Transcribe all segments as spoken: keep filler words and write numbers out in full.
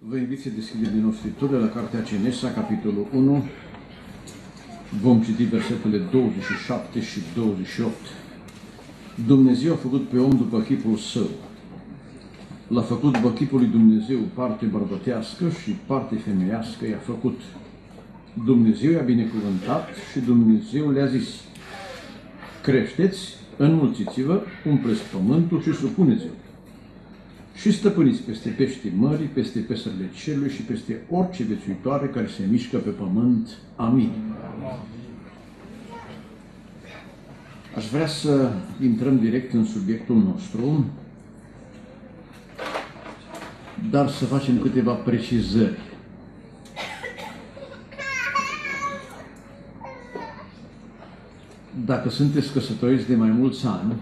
Vă invit să deschidem din nou Scripturile la Cartea Genesa, capitolul unu. Vom citi versetele douăzeci și șapte și douăzeci și opt. Dumnezeu a făcut pe om după chipul său. L-a făcut după chipul lui Dumnezeu, parte bărbătească și parte femeiască i-a făcut. Dumnezeu i-a binecuvântat și Dumnezeu le-a zis: creșteți, înmulțiți-vă, umpleți pământul și supuneți-vă. Și stăpâniți peste peștii mării, peste păsările cerului și peste orice viețuitoare care se mișcă pe pământ. Amin. Aș vrea să intrăm direct în subiectul nostru, dar să facem câteva precizări. Dacă sunteți căsătoriți de mai mulți ani,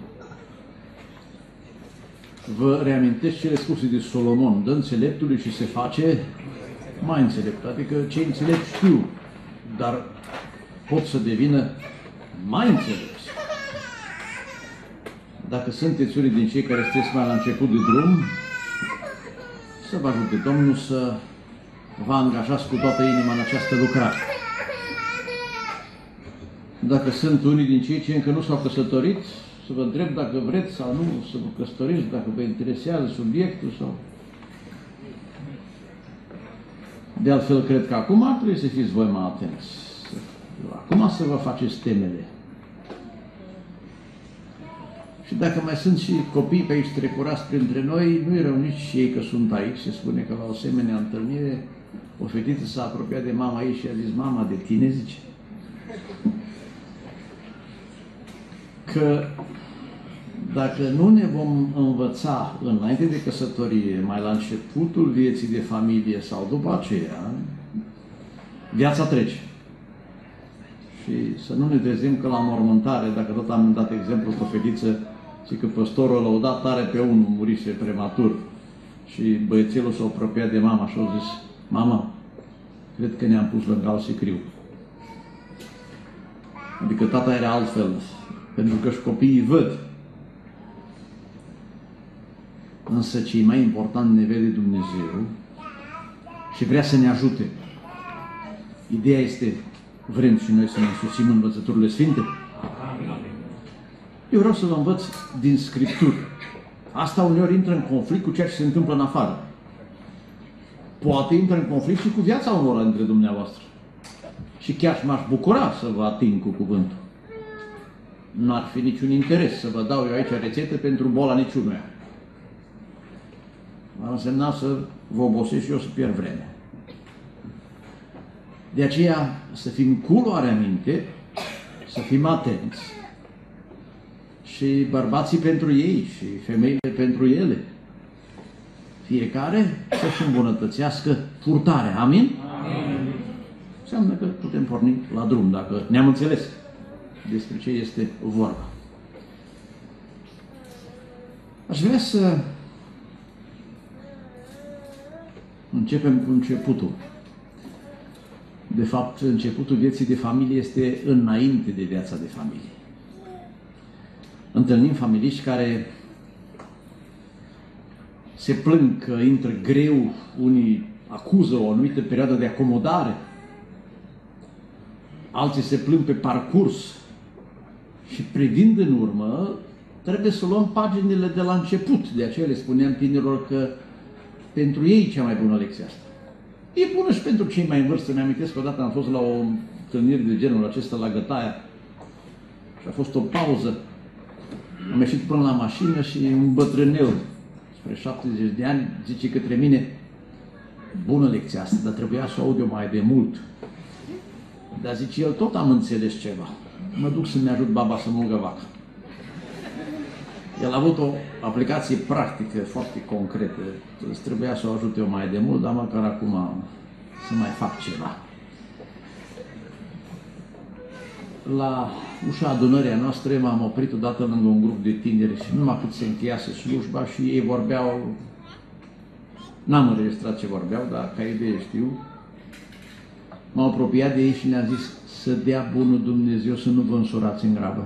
vă reamintesc cele spuse de Solomon: dă înțeleptului și se face mai înțelept. Adică cei înțelepți știu, dar pot să devină mai înțelepți. Dacă sunteți unii din cei care sunteți mai la început de drum, să vă ajute Domnul să vă angajați cu toată inima în această lucrare. Dacă sunt unii din cei ce încă nu s-au căsătorit, să vă întreb dacă vreți sau nu să vă căsătoriți, dacă vă interesează subiectul sau... De altfel, cred că acum trebuie să fiți voi mai atenți. Acum să vă faceți temele. Și dacă mai sunt și copii pe aici trecurați printre noi, nu-i rău nici ei că sunt aici. Se spune că la o asemenea întâlnire o fetiță s-a apropiat de mama ei și a zis: mama, de tine, zice. Că dacă nu ne vom învăța înainte de căsătorie, mai la începutul vieții de familie sau după aceea, viața trece. Și să nu ne trezim că la mormântare, dacă tot am dat exemplu cu o fetiță, și că păstorul l-a dat tare pe unul, murise prematur. Și băiețelul s-a apropiat de mama și a zis: mama, cred că ne-am pus lângă alt sicriu. Adică tata era altfel, pentru că și copiii văd. Însă ce e mai important, ne vede Dumnezeu și vrea să ne ajute. Ideea este, vrem și noi să ne însuțim învățăturile sfinte? Eu vreau să vă învăț din Scripturi. Asta uneori intră în conflict cu ceea ce se întâmplă în afară. Poate intră în conflict și cu viața unora dintre dumneavoastră. Și chiar m-aș bucura să vă ating cu cuvântul. Nu ar fi niciun interes să vă dau eu aici rețete pentru boala niciunuia. Ar însemna să vă obosesc și eu să pierd vreme. De aceea să fim cu luarea minte, să fim atenți. Și bărbații pentru ei și femeile pentru ele. Fiecare să-și îmbunătățească purtarea. Amin? Amin? Înseamnă că putem porni la drum, dacă ne-am înțeles despre ce este vorba. Aș vrea să începem cu începutul. De fapt, începutul vieții de familie este înainte de viața de familie. Întâlnim familiști care se plâng că intră greu, unii acuză o anumită perioadă de acomodare, alții se plâng pe parcurs și privind în urmă, trebuie să luăm paginile de la început. De aceea le spuneam tinerilor că pentru ei cea mai bună lecție asta. E bună și pentru cei mai în vârstă. Mi-amintesc că odată am fost la o întâlnire de genul acesta la Gătaia și a fost o pauză. Am ieșit până la mașină și un bătrânel, spre șaptezeci de ani, zice către mine: bună lecția asta, dar trebuia să o aud eu mai de mult. Dar zice el: tot am înțeles ceva. Mă duc să-mi ajut baba să mulgă vaca. El a avut o aplicație practică foarte concretă. Îți trebuia să o ajut eu mai de mult, dar măcar acum să mai fac ceva. La ușa adunării noastre m-am oprit odată lângă un grup de tineri și numai cât se încheiase slujba și ei vorbeau, n-am înregistrat ce vorbeau, dar ca idee știu. M-am apropiat de ei și le-am zis: să dea bunul Dumnezeu să nu vă însurați în grabă.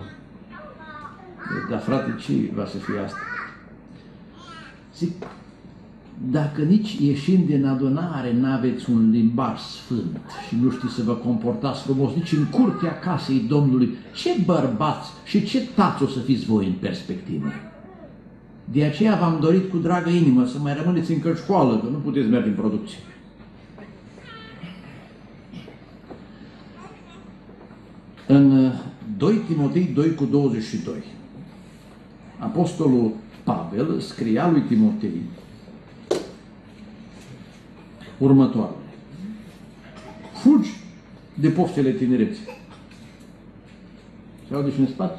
Dar frate, ce va să fie asta? Zic: Dacă nici ieșind din adunare n-aveți un limbaj sfânt și nu știți să vă comportați frumos nici în curtea casei Domnului, ce bărbați și ce tați o să fiți voi în perspectivă? De aceea v-am dorit cu dragă inimă să mai rămâneți încă școală, că nu puteți merge în producție. În doi Timotei doi cu douăzeci și doi, Apostolul Pavel scria lui Timotei următoarele: fugi de poftele tinereții. Se aude și în spate?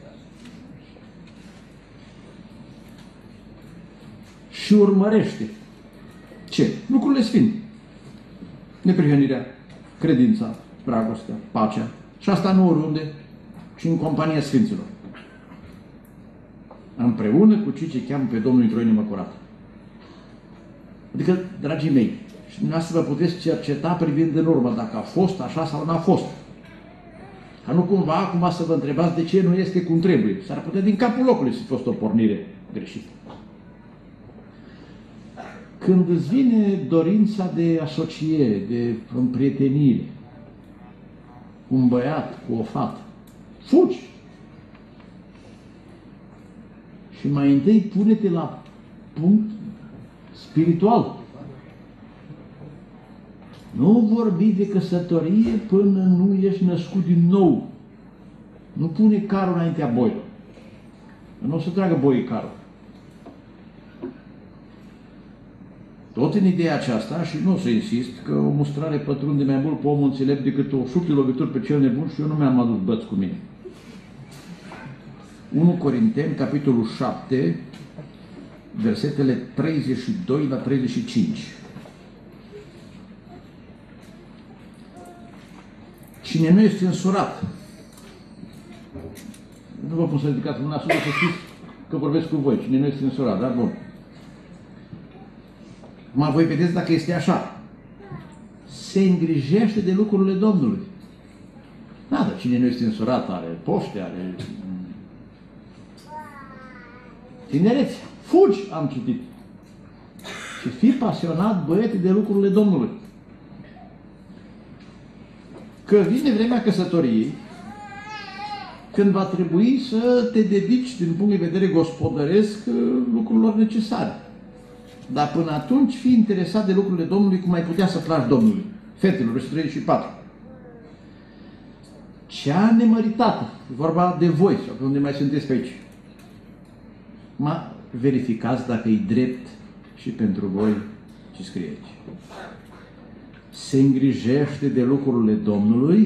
Și urmărește ce? Lucrurile sfinte. Neprihănirea, credința, dragostea, pacea. Și asta nu oriunde, ci în compania Sfinților. Împreună cu cei ce cheamă pe Domnul într-o inimă curată. Adică, dragii mei, și dumneavoastră vă puteți cerceta privind în urmă dacă a fost așa sau nu a fost. Ca nu cumva acum să vă întrebați de ce nu este cum trebuie. S-ar putea din capul locului să fi fost o pornire greșită. Când îți vine dorința de asociere, de împrietenire, cu un băiat, cu o fată, fugi! Și mai întâi pune-te la punct spiritual. Nu vorbi de căsătorie până nu ești născut din nou. Nu pune carul înaintea boilor. Nu o să tragă boii carul. Tot în ideea aceasta, și nu o să insist, că o mustrare pătrunde mai mult pe omul înțelept decât o șupte lovituri pe cel nebun, și eu nu mi-am adus băți cu mine. unu Corinteni, capitolul șapte, versetele treizeci și doi la treizeci și cinci. Cine nu este însurat, nu vă pun să ridicați mâna sus, să știți că vorbesc cu voi. Cine nu este însurat, dar bun. Mă voi vedeți dacă este așa. Se îngrijește de lucrurile Domnului. Da, dar cine nu este însurat are poște, are tinerețe. Fugi, am citit. Și fii pasionat, băiete, de lucrurile Domnului. Că vine vremea căsătoriei, când va trebui să te dedici din punct de vedere gospodăresc lucrurilor necesare. Dar până atunci fii interesat de lucrurile Domnului cum ai putea să placi Domnului. Fetelor, versetul treizeci și patru. Cea nemăritată, vorba de voi, sau pe unde mai sunteți pe aici. Mă verificați dacă e drept și pentru voi ce scrie aici. Se îngrijește de lucrurile Domnului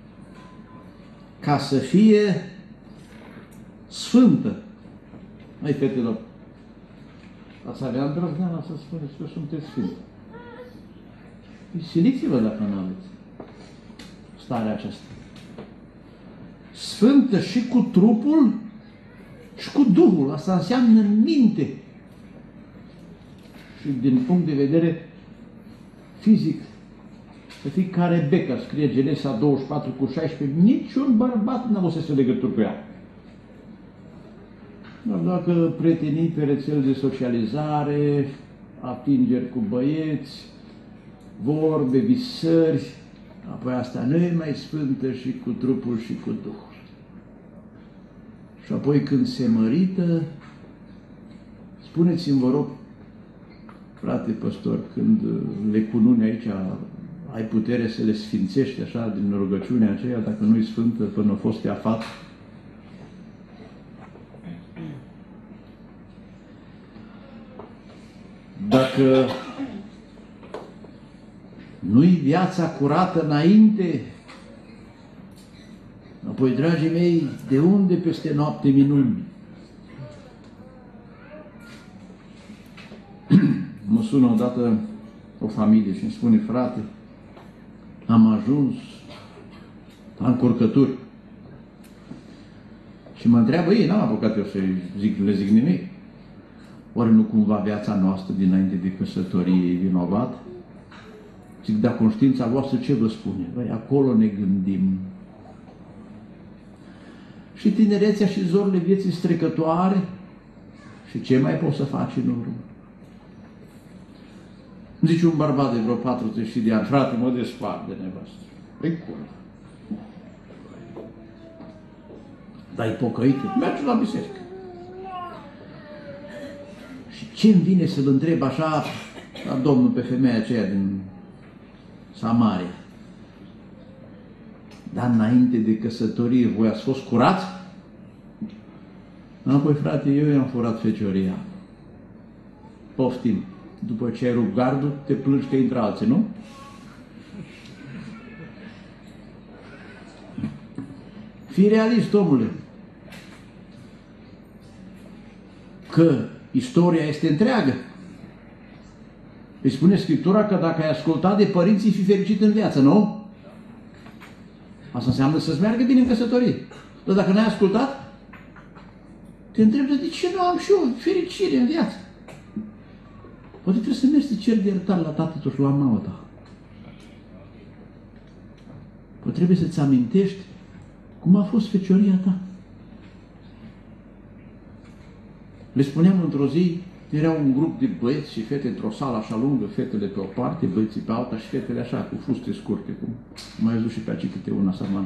ca să fie sfântă. Măi, fetelor, ați avea îndrăzneala să spuneți că sunteți sfânti. Siliți-vă dacă nu aveți starea aceasta. Sfântă și cu trupul și cu Duhul. Asta înseamnă minte. Și din punct de vedere fizic, să fii ca Rebecca, scrie Genesa douăzeci și patru cu șaisprezece, niciun bărbat n-a avut să legături cu ea. Dar dacă prietenii pe rețele de socializare, atingeri cu băieți, vorbe, visări, apoi asta nu e mai sfântă și cu trupul și cu Duhul. Și apoi când se mărită, spuneți-mi, vă rog, frate păstor, când le cununi aici, ai putere să le sfințești așa din rugăciunea aceea, dacă nu-i sfântă până a fost ea fată? Dacă nu-i viața curată înainte, apoi, dragii mei, de unde peste noapte minuni? Mă sună odată o familie și îmi spune, frate, am ajuns la încurcături. Și mă întreabă ei, n-am apucat eu să zic, le zic nimic. Oare nu cumva viața noastră dinainte de căsătorie e vinovat? Zic, dar conștiința voastră ce vă spune? Băi, acolo ne gândim. Și tinerețea și zorile vieții strecătoare, și ce mai poți să faci în urmă? Îmi zice un bărbat de vreo patruzeci de ani, frate, mă despart de nevastă. Păi cum? Dar-i pocăit? Merge la biserică. Și ce-mi vine să-l întreb așa la Domnul pe femeia aceea din Samaria? Dar înainte de căsătorie, voi ați fost curați? Apoi, frate, eu i-am furat fecioria. Poftim. După ce ai rupt gardul, te plângi că intră alții, nu? Fii realist, omule. Că istoria este întreagă. Îi spune Scriptura că dacă ai ascultat de părinții, fi fericit în viață, nu? Asta înseamnă să-ți meargă bine în căsătorie. Dar dacă n-ai ascultat, te întrebi de ce nu am și eu fericire în viață. Poate trebuie să mergi să ceri de iertare la tatăl tău și la mama ta. Poate trebuie să-ți amintești cum a fost fecioria ta. Le spuneam într-o zi, era un grup de băieți și fete într-o sală așa lungă, fetele pe o parte, băieții pe alta și fetele așa, cu fuste scurte, cum mai văzut și pe aici câte una saman.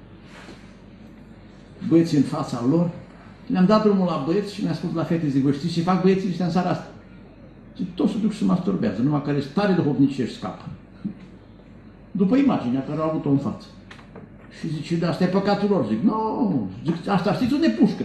Băieții în fața lor, le-am dat drumul la băieți și mi-a spus la fete, zic, vă știți ce fac băieții ăștia în seara asta? Zic, toți se duc și se masturbează, numai care sunt tare de hopnicești scapă. După imaginea care au avut-o în față. Și zice, da, asta e păcatul lor. Zic, nu, zic, asta știți unde pușcă?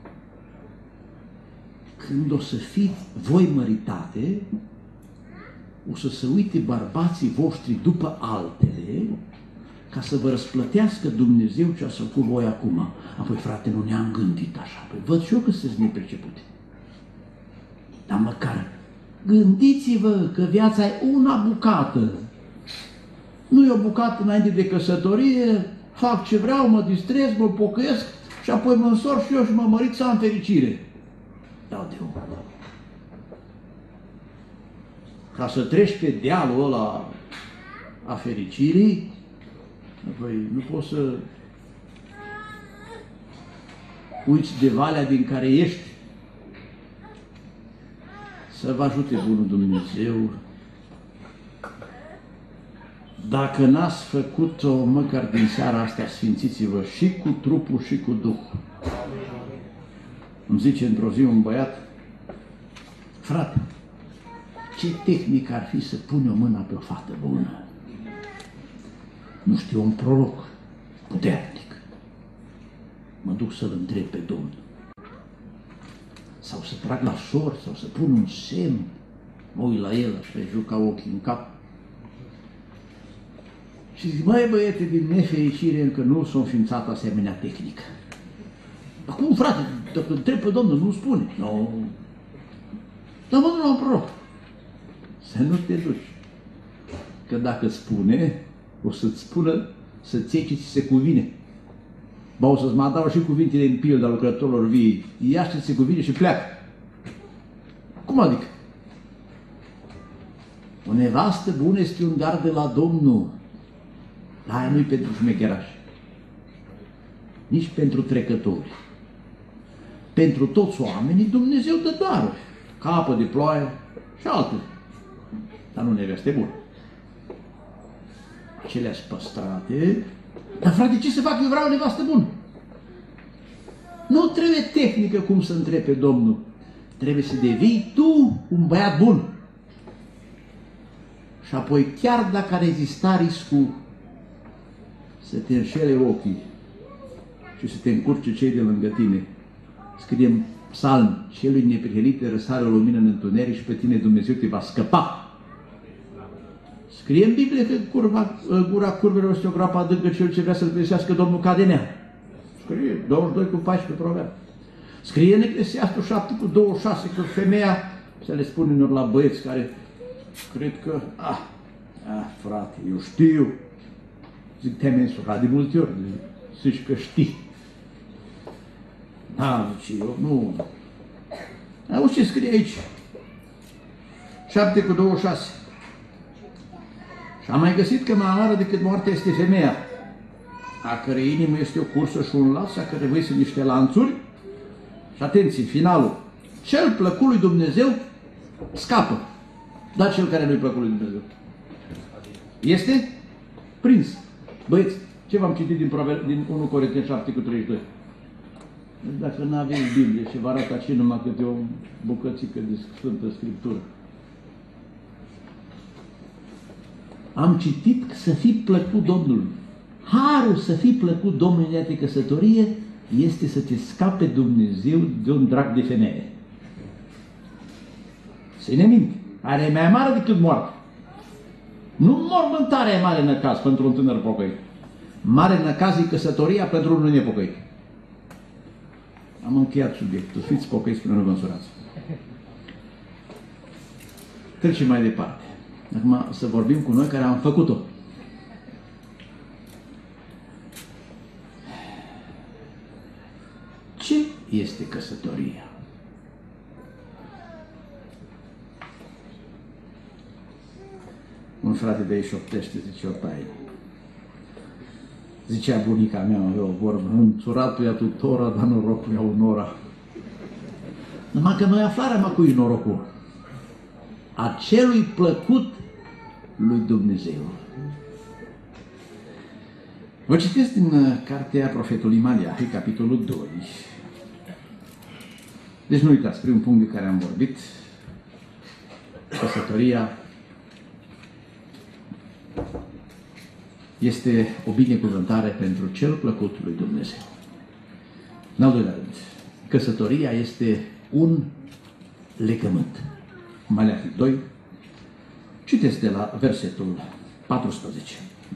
Când o să fiți voi măritate, o să se uite bărbații voștri după altele, ca să vă răsplătească Dumnezeu ce a făcut voi acum. Apoi, frate, nu ne-am gândit așa. Păi văd și eu că sunteți nepricepute. Dar măcar gândiți-vă că viața e una bucată. Nu e o bucată înainte de căsătorie, fac ce vreau, mă distrez, mă pocăiesc și apoi mă însor și eu și mă mărit să am fericire. Dau de om. Ca să treci pe dealul ăla a fericirii, apoi nu poți să uiți de valea din care ești. Să vă ajute bunul Dumnezeu. Dacă n-ați făcut-o măcar din seara asta, sfințiți-vă și cu trupul și cu Duhul. Îmi zice într-o zi un băiat, frate, ce tehnică ar fi să pune o mână pe o fată bună? Nu știu, un proroc puternic. Mă duc să-l întreb pe Domnul. Sau să trag la șor, sau să pun un semn. Mă uit la el și îi juca ochii în cap. Și zic, măi băiete, din nefericire încă nu s-a înființat asemenea tehnică. Acum, frate, dacă întreb pe Domnul, nu spune. Nu. No. Dar mă, nu am proroc. Să nu te duci. Că dacă spune, o să-ți spună să-ți iei ce ți se cuvine. Ba, o să-ți mai adaug și cuvintele în pilda lucrătorilor vii. Ia ce ți se cuvine și pleacă. Cum adică? O nevastă bună este un dar de la Domnul. Dar aia nu-i pentru șmecherași. Nici pentru trecători. Pentru toți oamenii Dumnezeu dă daruri. Capă de ploaie și altele. Dar nu neveste bună. Acelea spăstrate. Dar frate, ce să fac? Eu vreau o nevastă bună. Nu trebuie tehnică cum să întrebi pe Domnul. Trebuie să devii tu un băiat bun. Și apoi, chiar dacă ar exista riscul să te înșele ochii și să te încurce cei de lângă tine, scrie în psalm, celui neprihănit răsare o lumină în întuneric și pe tine Dumnezeu te va scăpa. Scrie în Biblie că curva, gura curvelor este o groapă adâncă, cel ce vrea să-l găsească Domnul cade în ea. Scrie douăzeci și doi cu paisprezece proverb. Scrie în Eclesiastul șapte cu douăzeci și șase că femeia, să le spun unor la băieți care cred că, ah, ah, frate, eu știu. Zic, te-ai mensurat de multe ori, zici că știi. Da, zice, eu nu. Auzi ce scrie aici? șapte cu douăzeci și șase. Și am mai găsit că mai amară decât moartea este femeia, a cărei inimă este o cursă și un las, a cărei voi sunt niște lanțuri. Și atenție, finalul. Cel plăcut lui Dumnezeu scapă. Dar cel care nu-i plăcut lui Dumnezeu este prins. Băieți, ce v-am citit din, din unu Corinteni șapte cu treizeci și doi? Dacă nu aveți Biblie și vă arată aici numai câte o bucățică de Sfântă Scriptură. Am citit să fii plăcut Domnului. Harul să fii plăcut Domnului de căsătorie este să te scape Dumnezeu de un drag de femeie. Să-i ne minte. Are mai mare decât moarte. Nu mormântarea e mare năcaz pentru un tânăr pocăit. Mare năcaz e căsătoria pentru unul nepocăit. Am încheiat subiectul. Fiți pocăiți până nu vă însurați. Trecem mai departe. Acum să vorbim cu noi care am făcut-o. Ce este căsătoria? Un frate de aici șoptește, zice o taină. Zicea bunica mea, eu o vorbă, înțurat pe ea tutora, dar norocul ea unora. Numai că noi aflarăm cu norocul. Acelui plăcut lui Dumnezeu. Vă citesc din cartea profetului Maliahi, capitolul doi. Deci nu uitați, primul punct de care am vorbit, căsătoria este o binecuvântare pentru cel plăcut lui Dumnezeu. În al doilea rând, căsătoria este un legământ. Maleahi doi, citesc de la versetul paisprezece.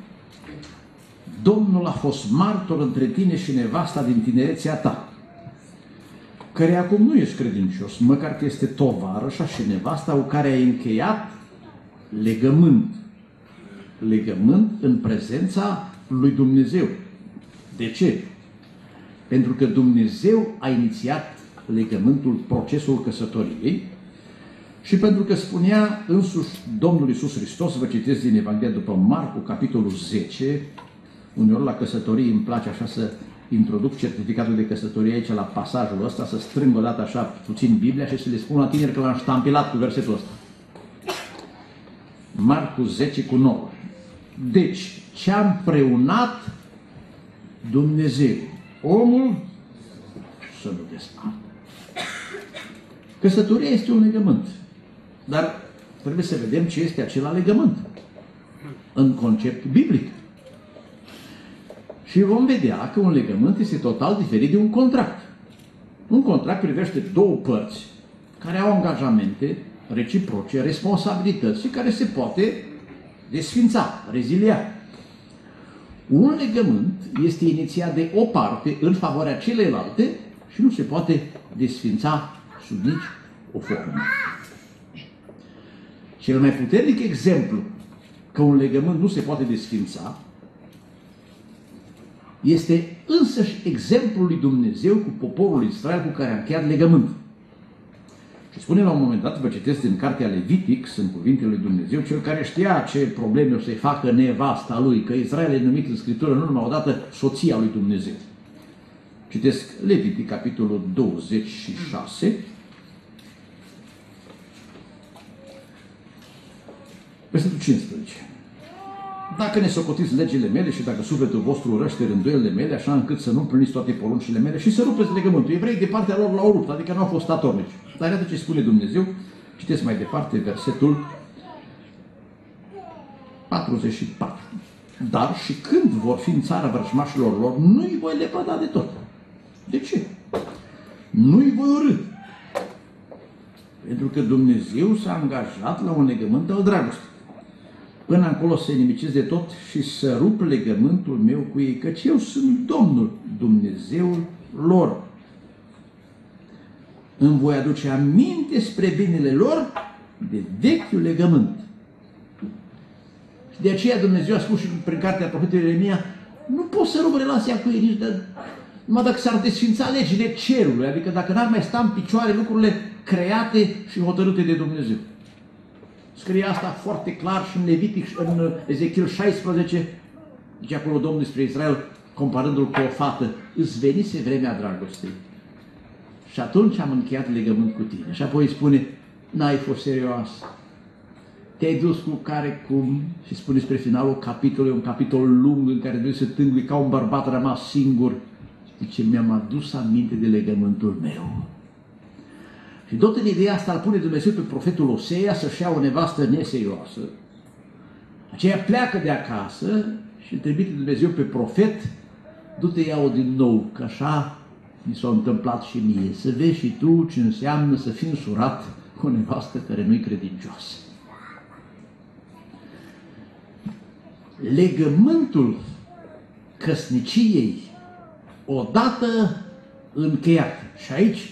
Domnul a fost martor între tine și nevasta din tinerețea ta, care acum nu ești credincios, măcar că este tovarășa și nevasta cu care ai încheiat legământ. Legământ în prezența lui Dumnezeu. De ce? Pentru că Dumnezeu a inițiat legământul, procesul căsătoriei și pentru că spunea însuși Domnul Iisus Hristos, vă citesc din Evanghelia după Marcu, capitolul zece, uneori la căsătorie îmi place așa să introduc certificatul de căsătorie aici la pasajul ăsta, să strâng o dată așa puțin Biblia și să le spun la tineri că l-am ștampilat cu versetul ăsta. Marcu zece cu nouă. Deci, ce-a împreunat Dumnezeu, omul să nu despartă. Căsătoria este un legământ, dar trebuie să vedem ce este acela legământ în concept biblic. Și vom vedea că un legământ este total diferit de un contract. Un contract privește două părți care au angajamente reciproce, responsabilități și care se poate desfința, rezilia. Un legământ este inițiat de o parte în favoarea celelalte și nu se poate desfința sub nici o formă. Cel mai puternic exemplu că un legământ nu se poate desfința este însăși exemplul lui Dumnezeu cu poporul Israel cu care a încheiat legământ. Și spune la un moment dat, vă citesc din cartea Levitic, sunt cuvintele lui Dumnezeu, cel care știa ce probleme o să-i facă nevasta lui, că Israel e numit în Scriptură nu numai odată soția lui Dumnezeu. Citesc Levitic, capitolul douăzeci și șase, versetul cincisprezece. Dacă ne socotiți legile mele și dacă sufletul vostru urăște rânduielile mele, așa încât să nu împliniți toate poruncile mele și să rupeți legământul. Evrei de partea lor l-au rupt, adică nu au fost statornici. Dar iată ce spune Dumnezeu, citesc mai departe versetul patruzeci și patru. Dar și când vor fi în țara vrăjmașilor lor, nu-i voi lepăda de tot. De ce? Nu-i voi urâ. Pentru că Dumnezeu s-a angajat la un legământ al dragostei. Până acolo să-i nimiciți de tot și să rup legământul meu cu ei, căci eu sunt Domnul, Dumnezeul lor. Îmi voi aduce aminte spre binele lor de vechiul legământ. Și de aceea Dumnezeu a spus și prin cartea profetului Ieremia, nu poți să rup relația cu ei nici de, numai dacă s-ar desfința legile cerului, adică dacă n-ar mai sta în picioare lucrurile create și hotărâte de Dumnezeu. Scrie asta foarte clar și în Levitic, în Ezechiel șaisprezece, zice acolo Domnul despre Israel, comparându-l cu o fată, îți venise vremea dragostei. Și atunci am încheiat legământ cu tine. Și apoi îi spune, n-ai fost serioasă. te-ai dus cu care cum și spune spre finalul capitolului, un capitol lung în care trebuie să tângui ca un bărbat rămas singur. Zice, mi-am adus aminte de legământul meu. Și tot în ideea asta îl pune Dumnezeu pe profetul Osea să-și ia o nevastă neserioasă. Aceea pleacă de acasă și îl trimite Dumnezeu pe profet, du-te iau din nou, că așa mi s-a întâmplat și mie, să vezi și tu ce înseamnă să fii însurat cu o nevastă care nu-i credincioasă. Legământul căsniciei odată încheiat. Și aici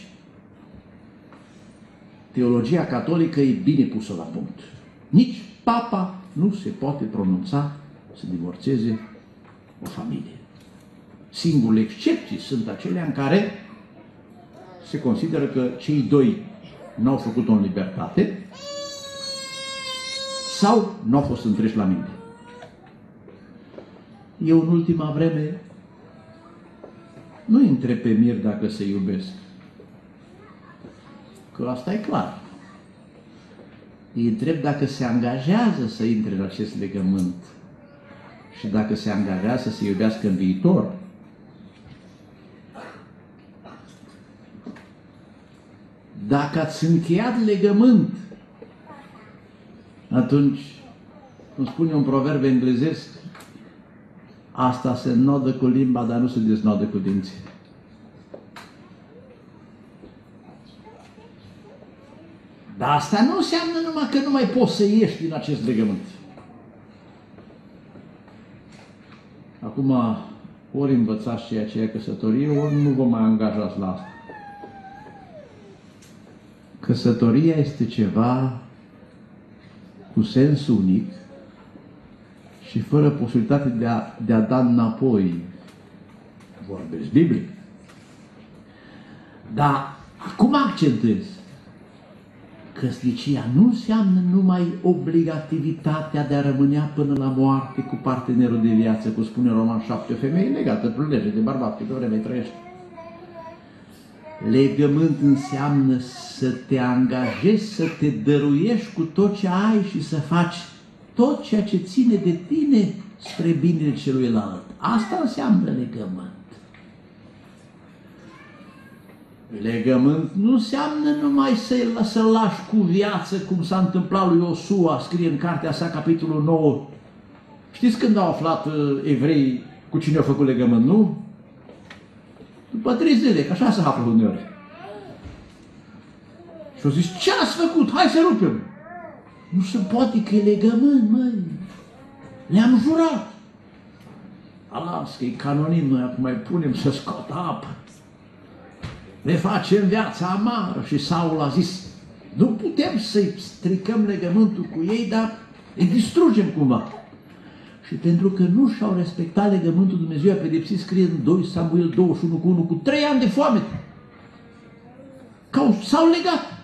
teologia catolică e bine pusă la punct. Nici papa nu se poate pronunța să divorțeze o familie. Singurele excepții sunt acelea în care se consideră că cei doi n-au făcut-o în libertate sau n-au fost întreși la minte. Eu în ultima vreme nu întreb pe mir dacă se iubesc. Că asta e clar. Îi întreb dacă se angajează să intre în acest legământ și dacă se angajează să se iubească în viitor. Dacă ați încheiat legământ, atunci, cum spune un proverb englezesc, asta se înnodă cu limba, dar nu se deznodă cu dinții. Dar asta nu înseamnă numai că nu mai poți să ieși din acest legământ. Acum, ori învățați ceea ce e căsătorie, ori nu vă mai angajați la asta. Căsătoria este ceva cu sens unic și fără posibilitate de a, de a da înapoi. Vorbesc biblic. Dar acum accentuez. Căsnicia nu înseamnă numai obligativitatea de a rămânea până la moarte cu partenerul de viață, cum spune Roman șapte, o femeie legată prin lege de bărbat, câte vreme trăiește. Legământ înseamnă să te angajezi, să te dăruiești cu tot ce ai și să faci tot ceea ce ține de tine spre binele celuilalt. Asta înseamnă legământ. Legământ nu înseamnă numai să-l să lași cu viață, cum s-a întâmplat lui Iosua, scrie în cartea sa, capitolul nouă. Știți când au aflat uh, evreii cu cine au făcut legământ, nu? După trei zile, că așa se află uneori. Și au zis, ce ați făcut? Hai să rupem! Nu se poate că e legământ, măi! Le-am jurat! Alas, că e canonim, noi acum mai punem să scoată apă. Ne facem viața amară. Și Saul a zis, nu putem să-i stricăm legământul cu ei, dar îi distrugem cumva. Și pentru că nu și-au respectat legământul, Dumnezeu a pedepsit, scrie în doi Samuel douăzeci și unu cu unu, cu trei ani de foame. Că s-au legat.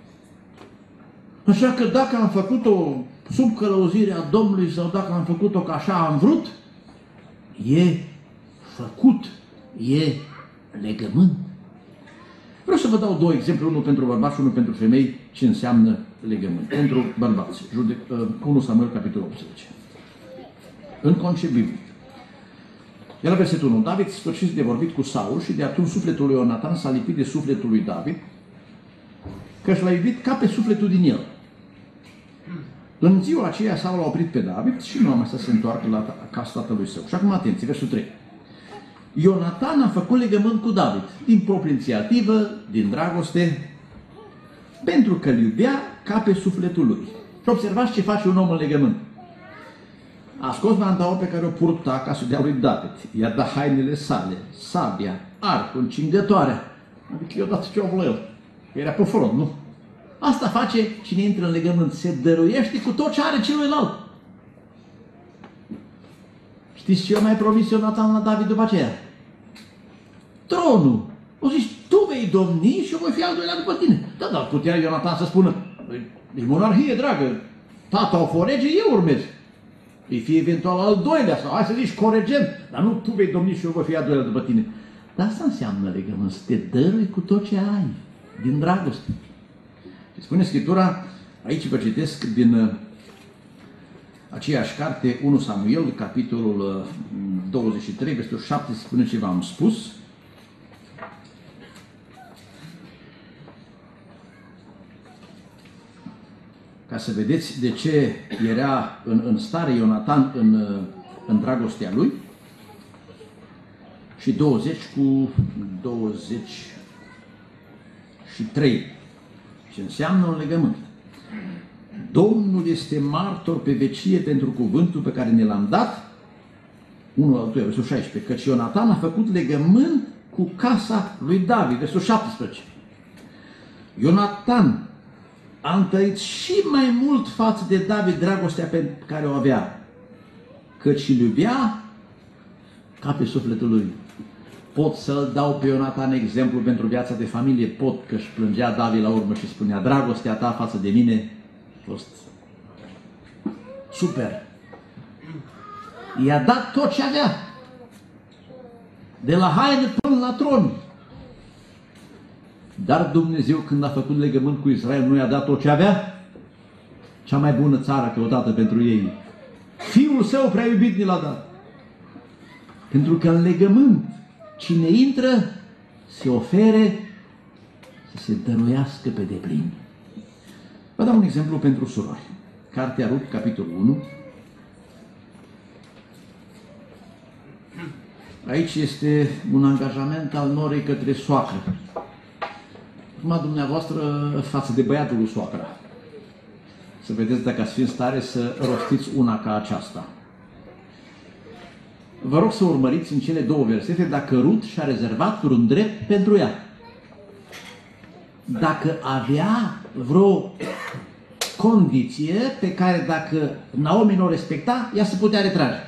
Așa că dacă am făcut-o sub călăuzirea Domnului sau dacă am făcut-o ca așa am vrut, e făcut, e legământ. Vreau să vă dau două exemple, unul pentru bărbați și unul pentru femei, ce înseamnă legământ. Pentru bărbați, Judec, unu Samuel, capitolul optsprezece. În concept biblic. De la versetul unu, David sfârșit de vorbit cu Saul și de atunci sufletul lui Ionatan s-a lipit de sufletul lui David, că și l-a iubit ca pe sufletul din el. În ziua aceea Saul l-a oprit pe David și nu a mai să se întoarcă la casa tatălui său. Și acum atenție, versul trei. Ionatan a făcut legământ cu David, din proprie inițiativă, din dragoste, pentru că îl iubea ca pe sufletul lui. Și observați ce face un om în legământ. A scos mantaua pe care o purta ca să dea lui David. I-a dat hainele sale, sabia, arcul, încingătoarea. Adică i-a dat ce-o vrea el. Era pe front, nu? Asta face cine intră în legământ. Se dăruiește cu tot ce are celuilalt. Știți ce i-a mai promis Ionatan la David după aceea? Tronul. O zis, tu vei domni și eu voi fi al doilea după tine. Da, dar putea Ionatan să spună, e monarhie, dragă, tata o forege, eu urmez. Îi fie eventual al doilea sau hai să zici coregent, dar nu tu vei domni și eu voi fi al doilea după tine. Dar asta înseamnă legământ, să te dărui cu tot ce ai, din dragoste. Și spune Scriptura, aici vă citesc din aceeași carte, unu Samuel, capitolul douăzeci și trei, versetul șapte, spune ce v-am spus. Ca să vedeți de ce era în, în stare Ionatan în, în dragostea lui. Și douăzeci cu douăzeci și trei. Ce înseamnă un legământ. Domnul este martor pe vecie pentru cuvântul pe care ne l-am dat. unu al doilea, versetul șaisprezece. Căci Ionatan a făcut legământ cu casa lui David. Versetul șaptesprezece. Ionatan a întărit și mai mult față de David dragostea pe care o avea. Căci îl iubea ca pe sufletul lui. Pot să-l dau pe Ionatan exemplu pentru viața de familie? Pot, că își plângea David la urmă și spunea: dragostea ta față de mine a fost super. I-a dat tot ce avea. De la haine până la tron. Dar Dumnezeu, când a făcut legământ cu Israel, nu i-a dat tot ce avea? Cea mai bună țară căutată pentru ei. Fiul său prea iubit ni l-a dat. Pentru că în legământ, cine intră, se ofere să se dăruiască pe deplin. Vă dau un exemplu pentru surori. Cartea Rut, capitolul unu. Aici este un angajament al norei către soacră. Acum, dumneavoastră, față de băiatul lui soacra. Să vedeți dacă ați fi în stare să rostiți una ca aceasta. Vă rog să urmăriți în cele două versete dacă Rut și-a rezervat vreun drept pentru ea. Dacă avea vreo condiție pe care dacă Naomi nu o respecta, ea se putea retrage.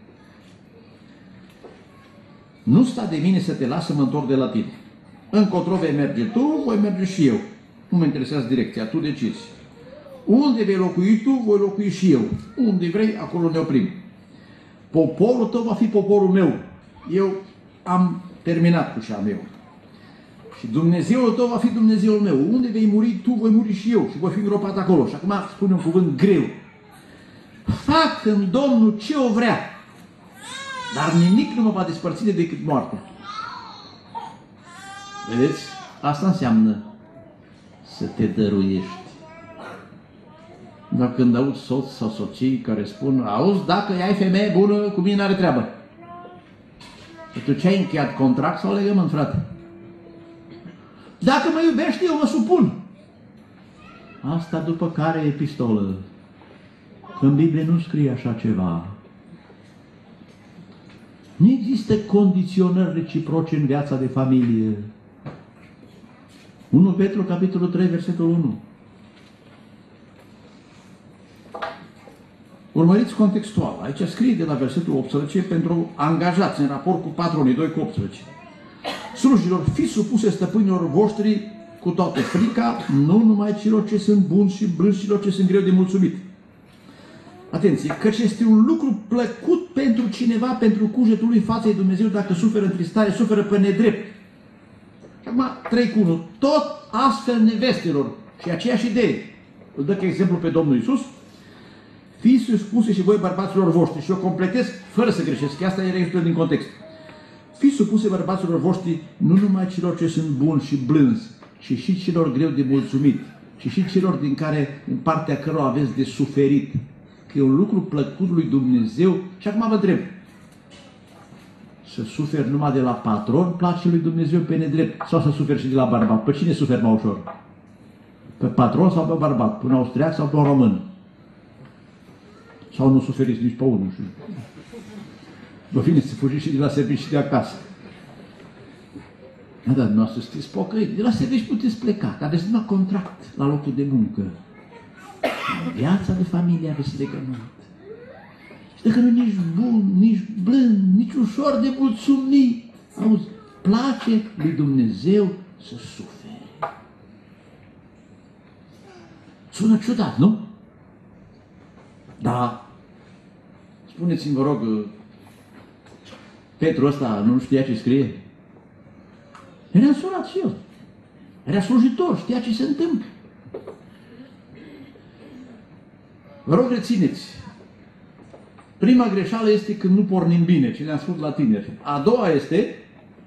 Nu sta de mine să te las să mă întorc de la tine. Încotro vei merge tu, voi merge și eu. Nu mă interesează direcția, tu decizi. Unde vei locui tu, voi locui și eu. Unde vrei, acolo ne oprim. Poporul tău va fi poporul meu. Eu am terminat cu cea meu. Și Dumnezeul tău va fi Dumnezeul meu. Unde vei muri tu, voi muri și eu. Și voi fi îngropat acolo. Și acum spune un cuvânt greu. Fac în Domnul ce o vrea. Dar nimic nu mă va despărține decât moartea. Vedeți? Asta înseamnă să te dăruiești. Dar când aud soț sau soții care spun: auzi, dacă ai femeie bună, cu mine n-are treabă. Și tu ce ai încheiat, contract sau legământ, frate? Dacă mă iubești, eu mă supun. Asta după care e epistolă. Că în Biblie nu scrie așa ceva. Nu există condiționări reciproce în viața de familie. unu Petru, capitolul trei, versetul unu. Urmăriți contextual. Aici scrie de la versetul optsprezece pentru angajați în raport cu patronii, doi cu optsprezece. Slujilor, fiți supuse stăpânilor voștri cu toată frica, nu numai celor ce sunt buni și blânzi, celor ce sunt greu de mulțumit. Atenție, căci este un lucru plăcut pentru cineva, pentru cugetul lui față de Dumnezeu, dacă suferă întristare, suferă pe nedrept. Și acum, trei cu unu. Tot astfel nevestelor, și aceeași idee, îl dă ca exemplu pe Domnul Iisus, fiți supuse și voi bărbaților voștri. Și eu completez fără să greșesc, că asta e rezultă din context. Fiți supuse bărbaților voștri nu numai celor ce sunt buni și blânzi, ci și celor greu de mulțumit, ci și celor din care, în partea cărora aveți de suferit. Că e un lucru plăcut lui Dumnezeu. Și acum vă întreb, să suferi numai de la patron place lui Dumnezeu pe nedrept, sau să suferi și de la bărbat? Pe cine suferi mai ușor? Pe patron sau pe bărbat? Pe un austriac sau pe un român? Sau nu suferiți nici pe unul? Vă vine să fugiți și de la servici și de acasă. Dar dumneavoastră sunteți pocăiți. De la servici puteți pleca, că aveți numai contract la locul de muncă. În viața de familie aveți legământ. Și dacă nu nici bun, nici blând, nici ușor de mulțumit, auzi, place lui Dumnezeu să sufere. Sună ciudat, nu? Da. Spuneți-mi, vă rog, Petru ăsta nu știa ce scrie? Era însurat și el. Era slujitor, știa ce se întâmplă. Vă rog, rețineți. Prima greșeală este când nu pornim bine, ce le-am spus la tineri. A doua este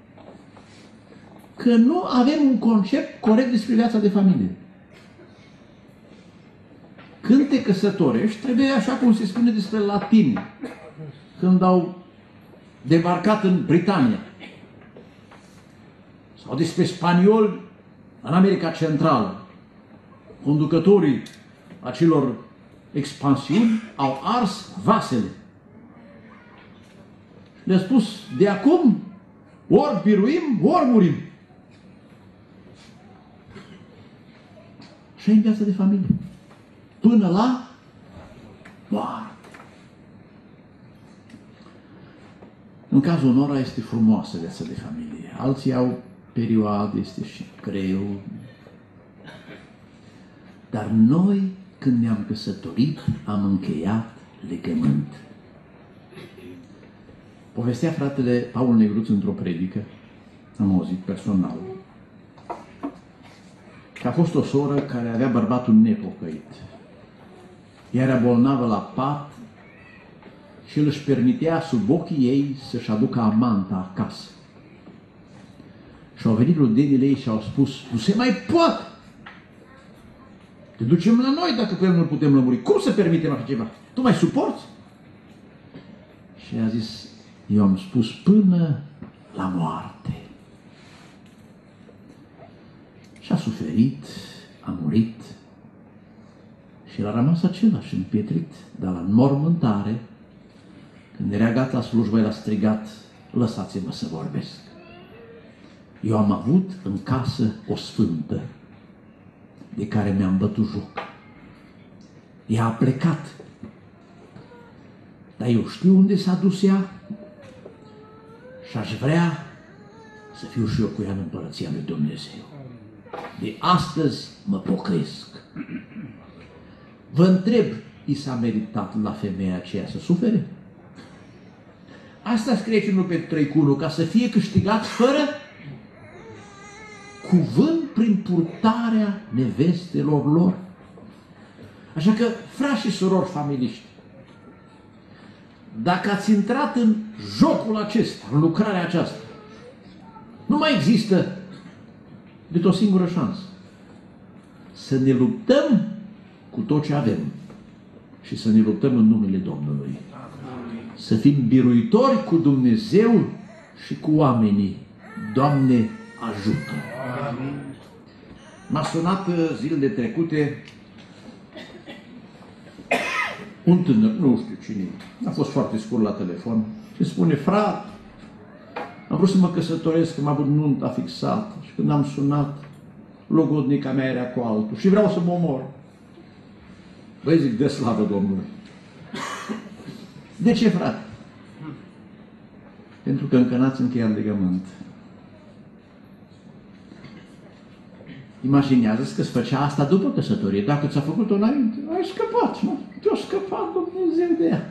că nu avem un concept corect despre viața de familie. Când te căsătorești, trebuie, așa cum se spune despre latini, când au debarcat în Britania, sau despre spanioli în America Centrală, conducătorii acelor expansiuni au ars vasele. Le-a spus, de acum, ori biruim, ori murim. Și în viața de familie. Până la moarte. În cazul unora este frumoasă viața de familie. Alții au perioade, este și greu. Dar noi, când ne-am căsătorit, am încheiat legământ. Povestea fratele Paul Negruț într-o predică, am auzit personal, că a fost o soră care avea bărbatul nepocăit. Ea era bolnavă la pat și el își permitea sub ochii ei să-și aducă amanta acasă. Și au venit rudenile ei și au spus, nu se mai poate! Te ducem la noi dacă pe el nu putem lămuri. Cum să permitem așa ceva? Tu mai suporți? Și a zis, eu am spus până la moarte. Și a suferit, a murit și el a rămas același împietrit, dar la înmormântare, când era gata slujba, el a strigat, lăsați-mă să vorbesc. Eu am avut în casă o sfântă de care mi-am bătut joc. Ea a plecat, dar eu știu unde s-a dus ea și aș vrea să fiu și eu cu ea în Împărăția lui Dumnezeu. De astăzi mă pocăiesc. Vă întreb, i s-a meritat la femeia aceea să sufere? Asta scrie cinul pe trei cu unu, ca să fie câștigați fără cuvânt prin purtarea nevestelor lor. Așa că, frați și surori familiști, dacă ați intrat în jocul acesta, în lucrarea aceasta, nu mai există decât o singură șansă. Să ne luptăm cu tot ce avem și să ne luptăm în numele Domnului. Să fim biruitori cu Dumnezeu și cu oamenii. Doamne, ajută! M-a sunat zilele trecute un tânăr, nu știu cine, a fost foarte scurt la telefon și spune, frate, am vrut să mă căsătoresc, că m-a avut nunta fixată și când am sunat, logodnica mea era cu altul și vreau să mă omor. Băi, zic, de slavă Domnului. De ce, frate? Pentru că încă n-ați încheiat legământ. Imaginează-ți că îți făcea asta după căsătorie. Dacă ți-a făcut-o înainte, ai scăpat, mă. Te-a scăpat Dumnezeu de ea.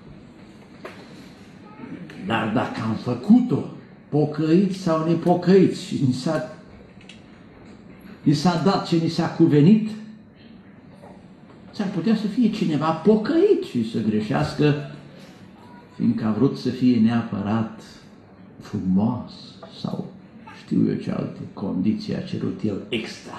Dar dacă am făcut-o, pocăiți sau nepocăiți, și ni s-a, ni s-a dat ce ni s-a cuvenit, ți-ar putea să fie cineva pocăit și să greșească, fiindcă a vrut să fie neapărat frumos sau știu eu ce alte condiții a cerut el extra.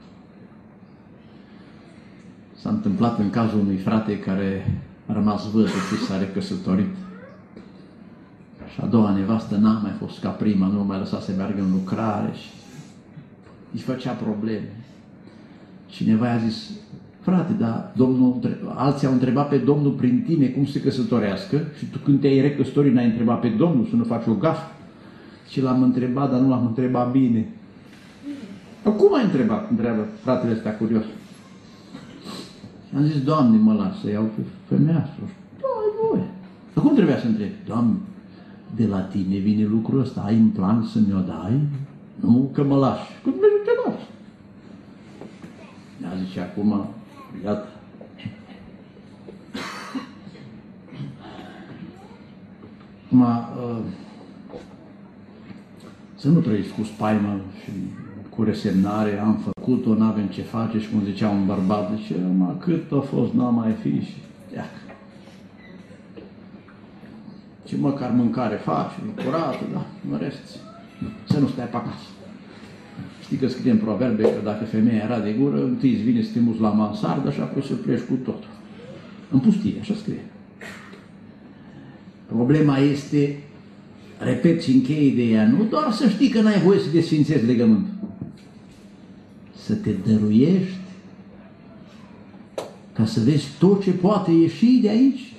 S-a întâmplat în cazul unui frate care a rămas văduv și s-a recăsătorit. Și a doua nevastă n-a mai fost ca prima, nu mai lăsa să meargă în lucrare și îi făcea probleme. Cineva i-a zis, frate, dar Domnul, alții au întrebat pe Domnul prin tine cum se căsătorească și tu când te-ai recăsătorit n-ai întrebat pe Domnul să nu faci o gafă. Și l-am întrebat, dar nu l-am întrebat bine. Dar cum ai întrebat? Întreabă fratele ăsta curios. Și am zis, Doamne, mă las să iau pe femeia asta. Da, ai voie. Dar cum trebuia să întreb? Doamne, de la tine vine lucrul ăsta, ai în plan să mi-o dai? Nu, că mă lași. Cum merge te las? Ea zice, acum, iată. Acum, uh, să nu trăiți cu spaimă și cu resemnare, am făcut-o, n-avem ce face și cum zicea un bărbat, zice, mă, cât a fost, n-a mai fi și iacă. Și măcar mâncare faci, curată, da, în rest, să nu stai pe acasă. Știi că scrie în proverbe că dacă femeia era de gură, întâi îți vine să te muți la mansardă și apoi să pleci cu totul. În pustie, așa scrie. Problema este, repet și închei ideea, nu doar să știi că n-ai voie să desfințezi legământul. Să te dăruiești ca să vezi tot ce poate ieși de aici.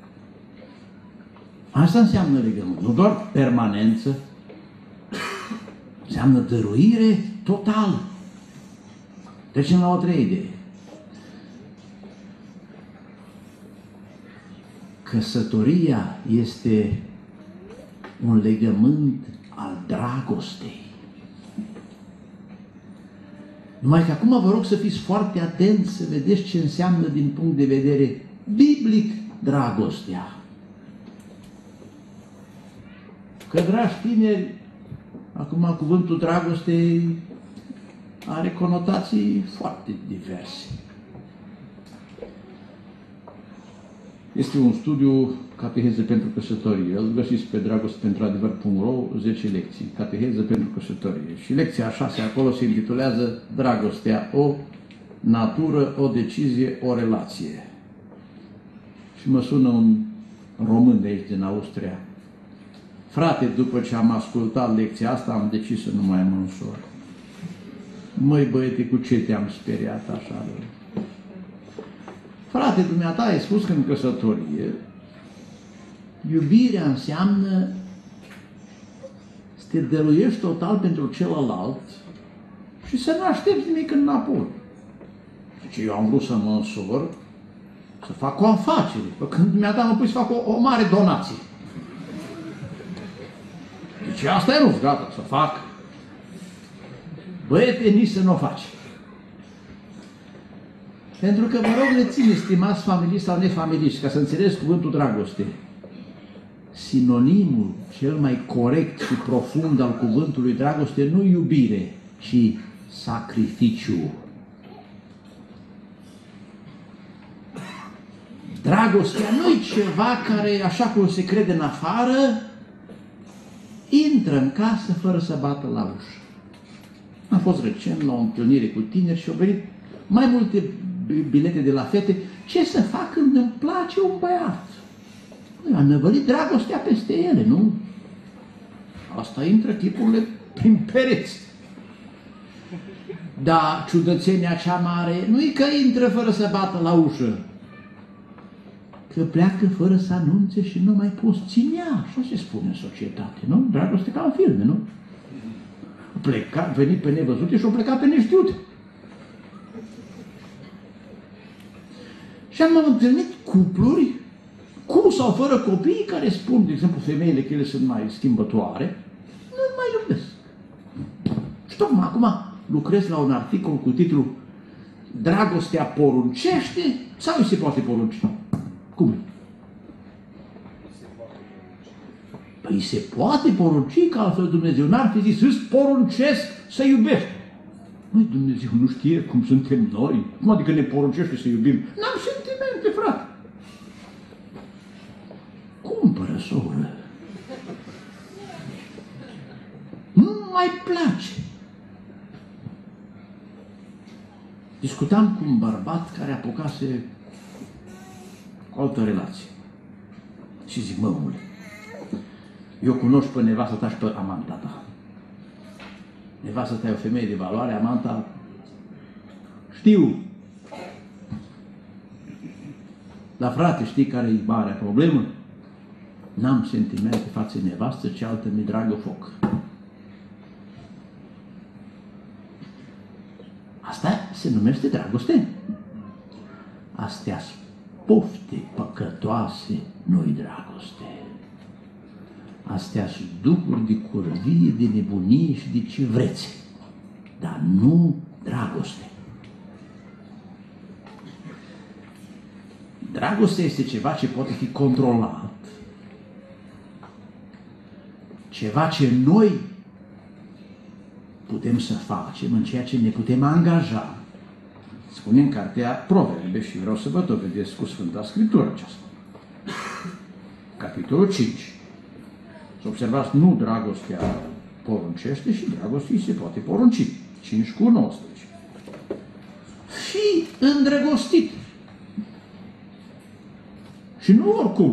Asta înseamnă legământ, nu doar permanență, înseamnă dăruire totală. Trecem la o treia idee. Căsătoria este un legământ al dragostei. Numai că acum vă rog să fiți foarte atenți să vedeți ce înseamnă din punct de vedere biblic dragostea. Că, dragi tineri, acum cuvântul dragoste are conotații foarte diverse. Este un studiu, Cateheză pentru căsătorie. Îl găsiți pe dragoste pentru adevăr punct ro, zece lecții. Cateheză pentru căsătorie. Și lecția a șasea acolo se intitulează Dragostea, o natură, o decizie, o relație. Și mă sună un român de aici, din Austria. Frate, după ce am ascultat lecția asta, am decis să nu mai am însor. Măi, băiete, cu ce te-am speriat așa? Frate, dumneata ai spus că în căsătorie iubirea înseamnă să te dăruiești total pentru celălalt și să nu aștepți nimic înapoi. Deci eu am vrut să mă însor, să fac o afacere. Păi când dumneata mă pui să fac o, o mare donație. Deci asta e nu, gata, să fac. Băiete, nici să nu o faci. Pentru că, vă rog, reține, stimați familiști sau nefamiliști, ca să înțelegeți cuvântul dragoste. Sinonimul cel mai corect și profund al cuvântului dragoste nu iubire, ci sacrificiu. Dragostea nu e ceva care, așa cum se crede în afară, intră în casă fără să bată la ușă. Am fost recent la o întâlnire cu tineri și au venit mai multe bilete de la fete. Ce să fac când îmi place un băiat? A năvălit dragostea peste ele, nu? Asta intră chipurile prin pereți. Dar ciudățenia cea mare nu e că intră fără să bată la ușă, că pleacă fără să anunțe și nu mai poți ținea. Așa se spune în societate, nu? Dragoste ca în filme, nu? Pleca, venit pe nevăzute și o pleca pe neștiute. Și am întâlnit cupluri cu sau fără copii care spun, de exemplu, femeile că ele sunt mai schimbătoare, nu mai iubesc. Și tocmai acum lucrez la un articol cu titlul Dragostea poruncește sau îi se poate porunci? Cum? Păi se poate porunci, că altfel Dumnezeu n-ar fi zis, îți poruncesc să iubești. Măi, Dumnezeu nu știe cum suntem noi? Cum adică ne poruncește să iubim? N-am sentimente, frate. Cumpără, soră. Nu mai place. Discutam cu un bărbat care apucase o altă relație. Și zic, mă, omule, eu cunosc pe nevastă ta și pe amanta ta. Nevastă ta e o femeie de valoare, amanta știu. Dar frate, știi care e marea problemă? N-am sentimente față de nevastă, cealaltă mi-e dragă foc. Asta se numește dragoste. Astea pofte păcătoase, nu-i dragoste. Astea sunt duhuri de curvie, de nebunie și de ce vreți, dar nu dragoste. Dragostea este ceva ce poate fi controlat, ceva ce noi putem să facem, în ceea ce ne putem angaja. Spune în cartea Proverbe și vreau să vă dovedesc cu Sfânta Scriptură aceasta. Capitolul cinci. Să observați, nu dragostea poruncește și dragostea se poate porunci. cinci cu nouăsprezece. Fii îndrăgostit. Și nu oricum.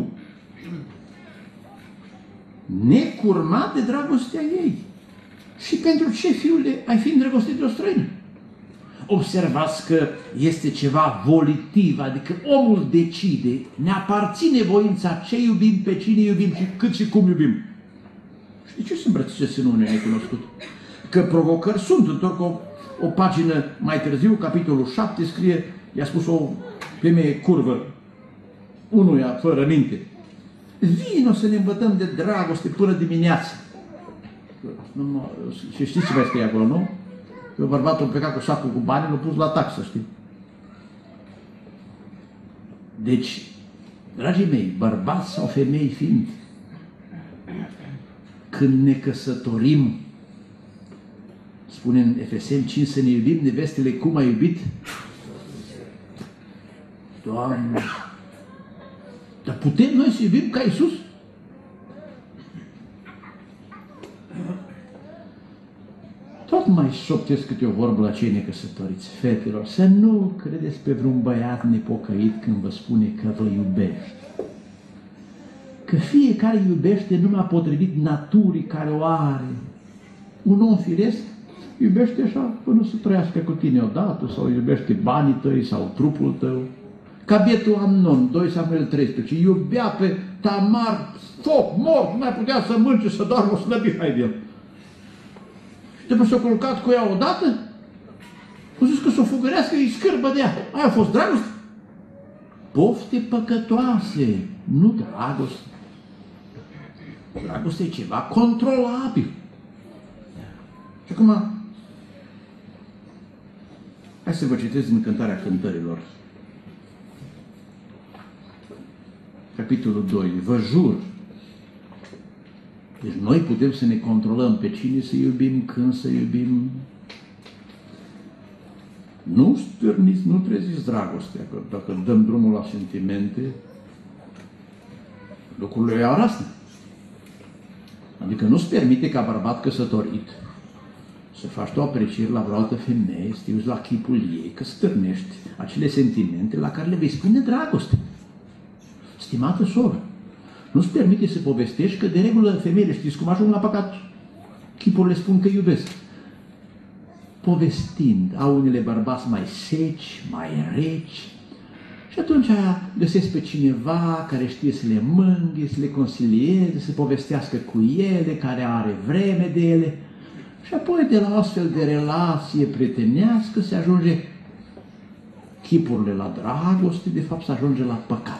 Necurmat de dragostea ei. Și pentru ce, fiule, ai fi îndrăgostit de o străină? Observați că este ceva volitiv, adică omul decide, ne aparține voința ce iubim, pe cine iubim și cât și cum iubim. Și de ce se îmbrățișește în unul necunoscut? Că provocări sunt, întorc o, o pagină mai târziu, capitolul șapte, scrie, i-a spus o femeie curvă, unuia fără minte, vino să ne învățăm de dragoste până dimineață. Și știți ce mai scrie acolo, nu? Că bărbatul a plecat cu sacul cu bani, l-a pus la taxă, știi? Deci, dragii mei, bărbați sau femei fiind, când ne căsătorim, spune în Efeseni cinci, să ne iubim nevestele cum a iubit Doamne. Dar putem noi să iubim ca Iisus? Tot mai șoptesc câte o vorbă la cei necăsătoriți, fetelor, să nu credeți pe vreun băiat nepocăit când vă spune că vă iubește. Că fiecare iubește numai potrivit naturii care o are. Un om firesc iubește așa până să trăiască cu tine odată, sau iubește banii tăi sau trupul tău. Ca bietul Amnon, doi Samuel treisprezece, iubea pe Tamar, foc, mort, nu mai putea să mânce, să doarmă, o slăbi hai de el. Și după s-a culcat cu ea odată, a zis că s-o fugărească, îi scârbă de ea. Aia a fost dragoste? Pofte păcătoase, nu dragoste. Dragoste e ceva controlabil. Și acum, hai să vă citesc din Cântarea Cântărilor. Capitolul doi. Vă jur. Deci noi putem să ne controlăm pe cine să iubim, când să iubim. Nu stârniți, nu treziți dragostea, că dacă dăm drumul la sentimente, lucrurile iau rasnă. Adică nu-ți permite ca bărbat căsătorit să faci o apreciere la vreo altă femeie, să te uiți la chipul ei, că stârnești acele sentimente la care le vei spune dragoste. Stimată soră, nu-ți permite să povestești că de regulă femeile, știți cum ajung la păcat? Chipurile spun că iubesc. Povestind, au unele bărbați mai seci, mai reci, și atunci găsesc pe cineva care știe să le mânghe, să le consilieze, să povestească cu ele, care are vreme de ele. Și apoi de la o astfel de relație prietenească se ajunge chipurile la dragoste, de fapt se ajunge la păcat.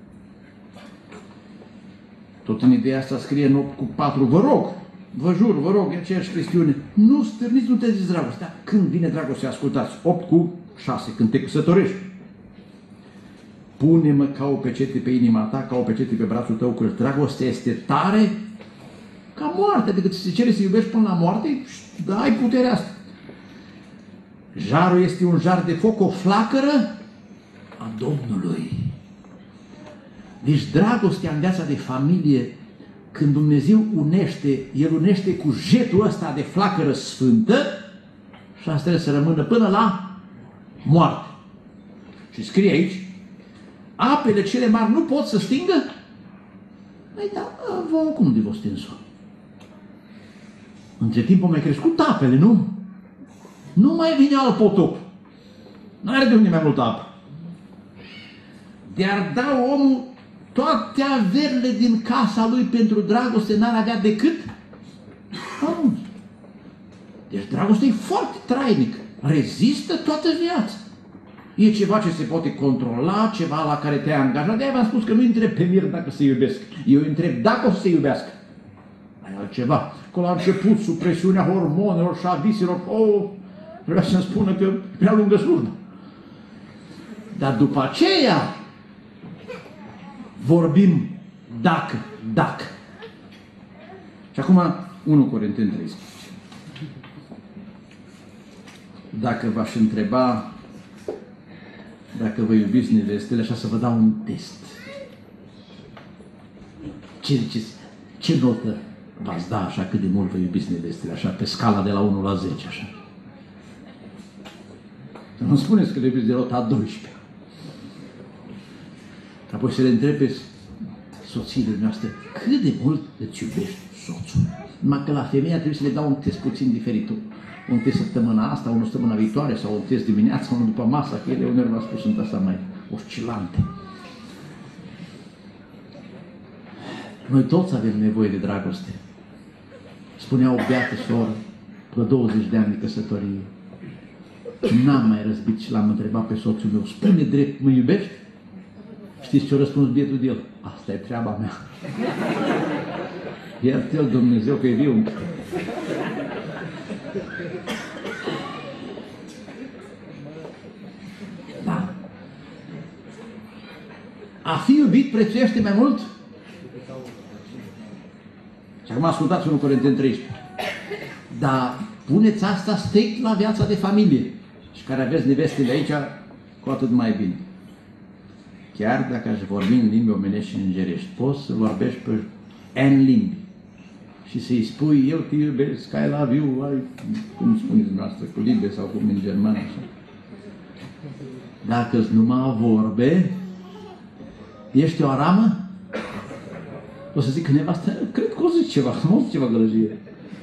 Tot în ideea asta scrie în opt cu patru, vă rog, vă jur, vă rog, e aceeași chestiune, nu stârniți, nu te zici dragostea. Când vine dragostea, ascultați, opt cu șase, când te căsătorești. Pune-mă ca o pecete pe inima ta, ca o pecete pe brațul tău, că dragostea este tare ca moartea, decât se cere să iubești până la moarte, ai puterea asta. Jarul este un jar de foc, o flacără a Domnului. Deci dragostea în viața de familie, când Dumnezeu unește, El unește cu jetul ăsta de flacără sfântă și asta trebuie să rămână până la moarte. Și scrie aici, apele cele mari nu pot să stingă? Păi da, vă, cum de vă stins-o? Între timp au mai crescut apele, nu? Nu mai vine alt potop. Nu are de unde mai multă apă. De-ar da omul toate averile din casa lui pentru dragoste, n-ar avea decât pământ. Deci dragostea e foarte trainică. Rezistă toată viața. E ceva ce se poate controla, ceva la care te-ai angajat. De-aia v-am spus că nu întreb pe mir dacă se iubesc. Eu întreb dacă o să se iubească. Mai altceva. Că la început, sub presiunea hormonelor și a viselor, oh, vreau să-mi spună că prea lungă slujbă. Dar după aceea vorbim dacă, dacă. Și acum, unu Corinteni treisprezece. Dacă v-aș întreba dacă vă iubiți nevestele, așa să vă dau un test. Ce ziceți? Ce notă v-ați da așa cât de mult vă iubiți nevestele, așa pe scala de la unu la zece, așa. Să nu spuneți că le iubiți de la doisprezece. Apoi să le întreb pe soțiile noastre, cât de mult îți iubești soțul? Numai că la femeia trebuie să le dau un test puțin diferit. Un test săptămâna asta, unul săptămâna viitoare, sau un test dimineața, unul după masa, că ele uneori v-a spus sunt asta mai oscilante. Noi toți avem nevoie de dragoste. Spunea o beată soră, după douăzeci de ani de căsătorie, n-am mai răzbit și l-am întrebat pe soțul meu, spune drept, mă iubești? Știți ce-a răspuns bietul de el? Asta e treaba mea. Ierte-l Dumnezeu că e viu. Da. A fi iubit prețuiește mai mult? Și acum ascultați unu Corinteni treisprezece. Dar puneți asta strict la viața de familie. Și care aveți nevestele aici, cu atât mai bine. Chiar dacă aș vorbi în limbi omenești și îngerești, poți să vorbești pe N limbi și să-i spui, eu te iubesc, I love you, ai, cum spuneți dumneavoastră, cu libe sau cum în germană, așa. Dacă-s numai vorbe, ești o aramă, o să zic că nevastă, cred că o zic ceva, nu o zic ceva gălăgie.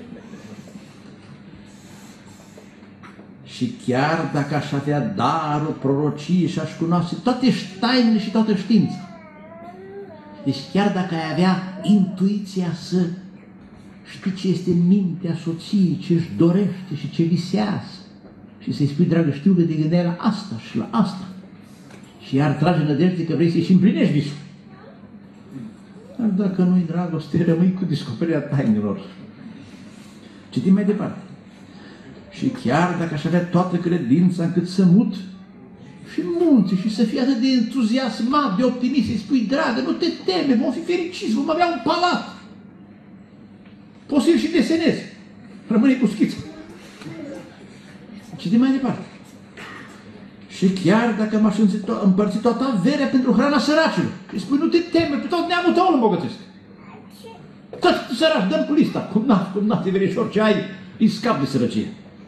Și chiar dacă aș avea darul, prorocii și aș cunoaște toate tainele și toată știința, deci chiar dacă ai avea intuiția să știi ce este în mintea soției, ce își dorește și ce visează, și să-i spui, dragă, știu că te gândeai la asta și la asta, și iar trage nădejde că vrei să-i împlinești visul. Dar dacă nu-i dragoste, rămâi cu descoperirea tainelor. Citim mai departe. Și chiar dacă aș avea toată credința încât să mut și munți și să fii atât de entuziasmat, de optimist, să-i spui, dragă, nu te teme, vom fi fericiți, vom avea un palat. Poți să-l și desenezi. Rămâne cu schița. Citim mai departe. Și chiar dacă m-aș împărți toată averea pentru hrana săracilor, îi spui, nu te teme, pe tot neamul tău îl îmbogățesc. Tot săraci, dăm cu lista. Cum n-a, cum n-a te verișor ce ai, îi scap de sărăcie.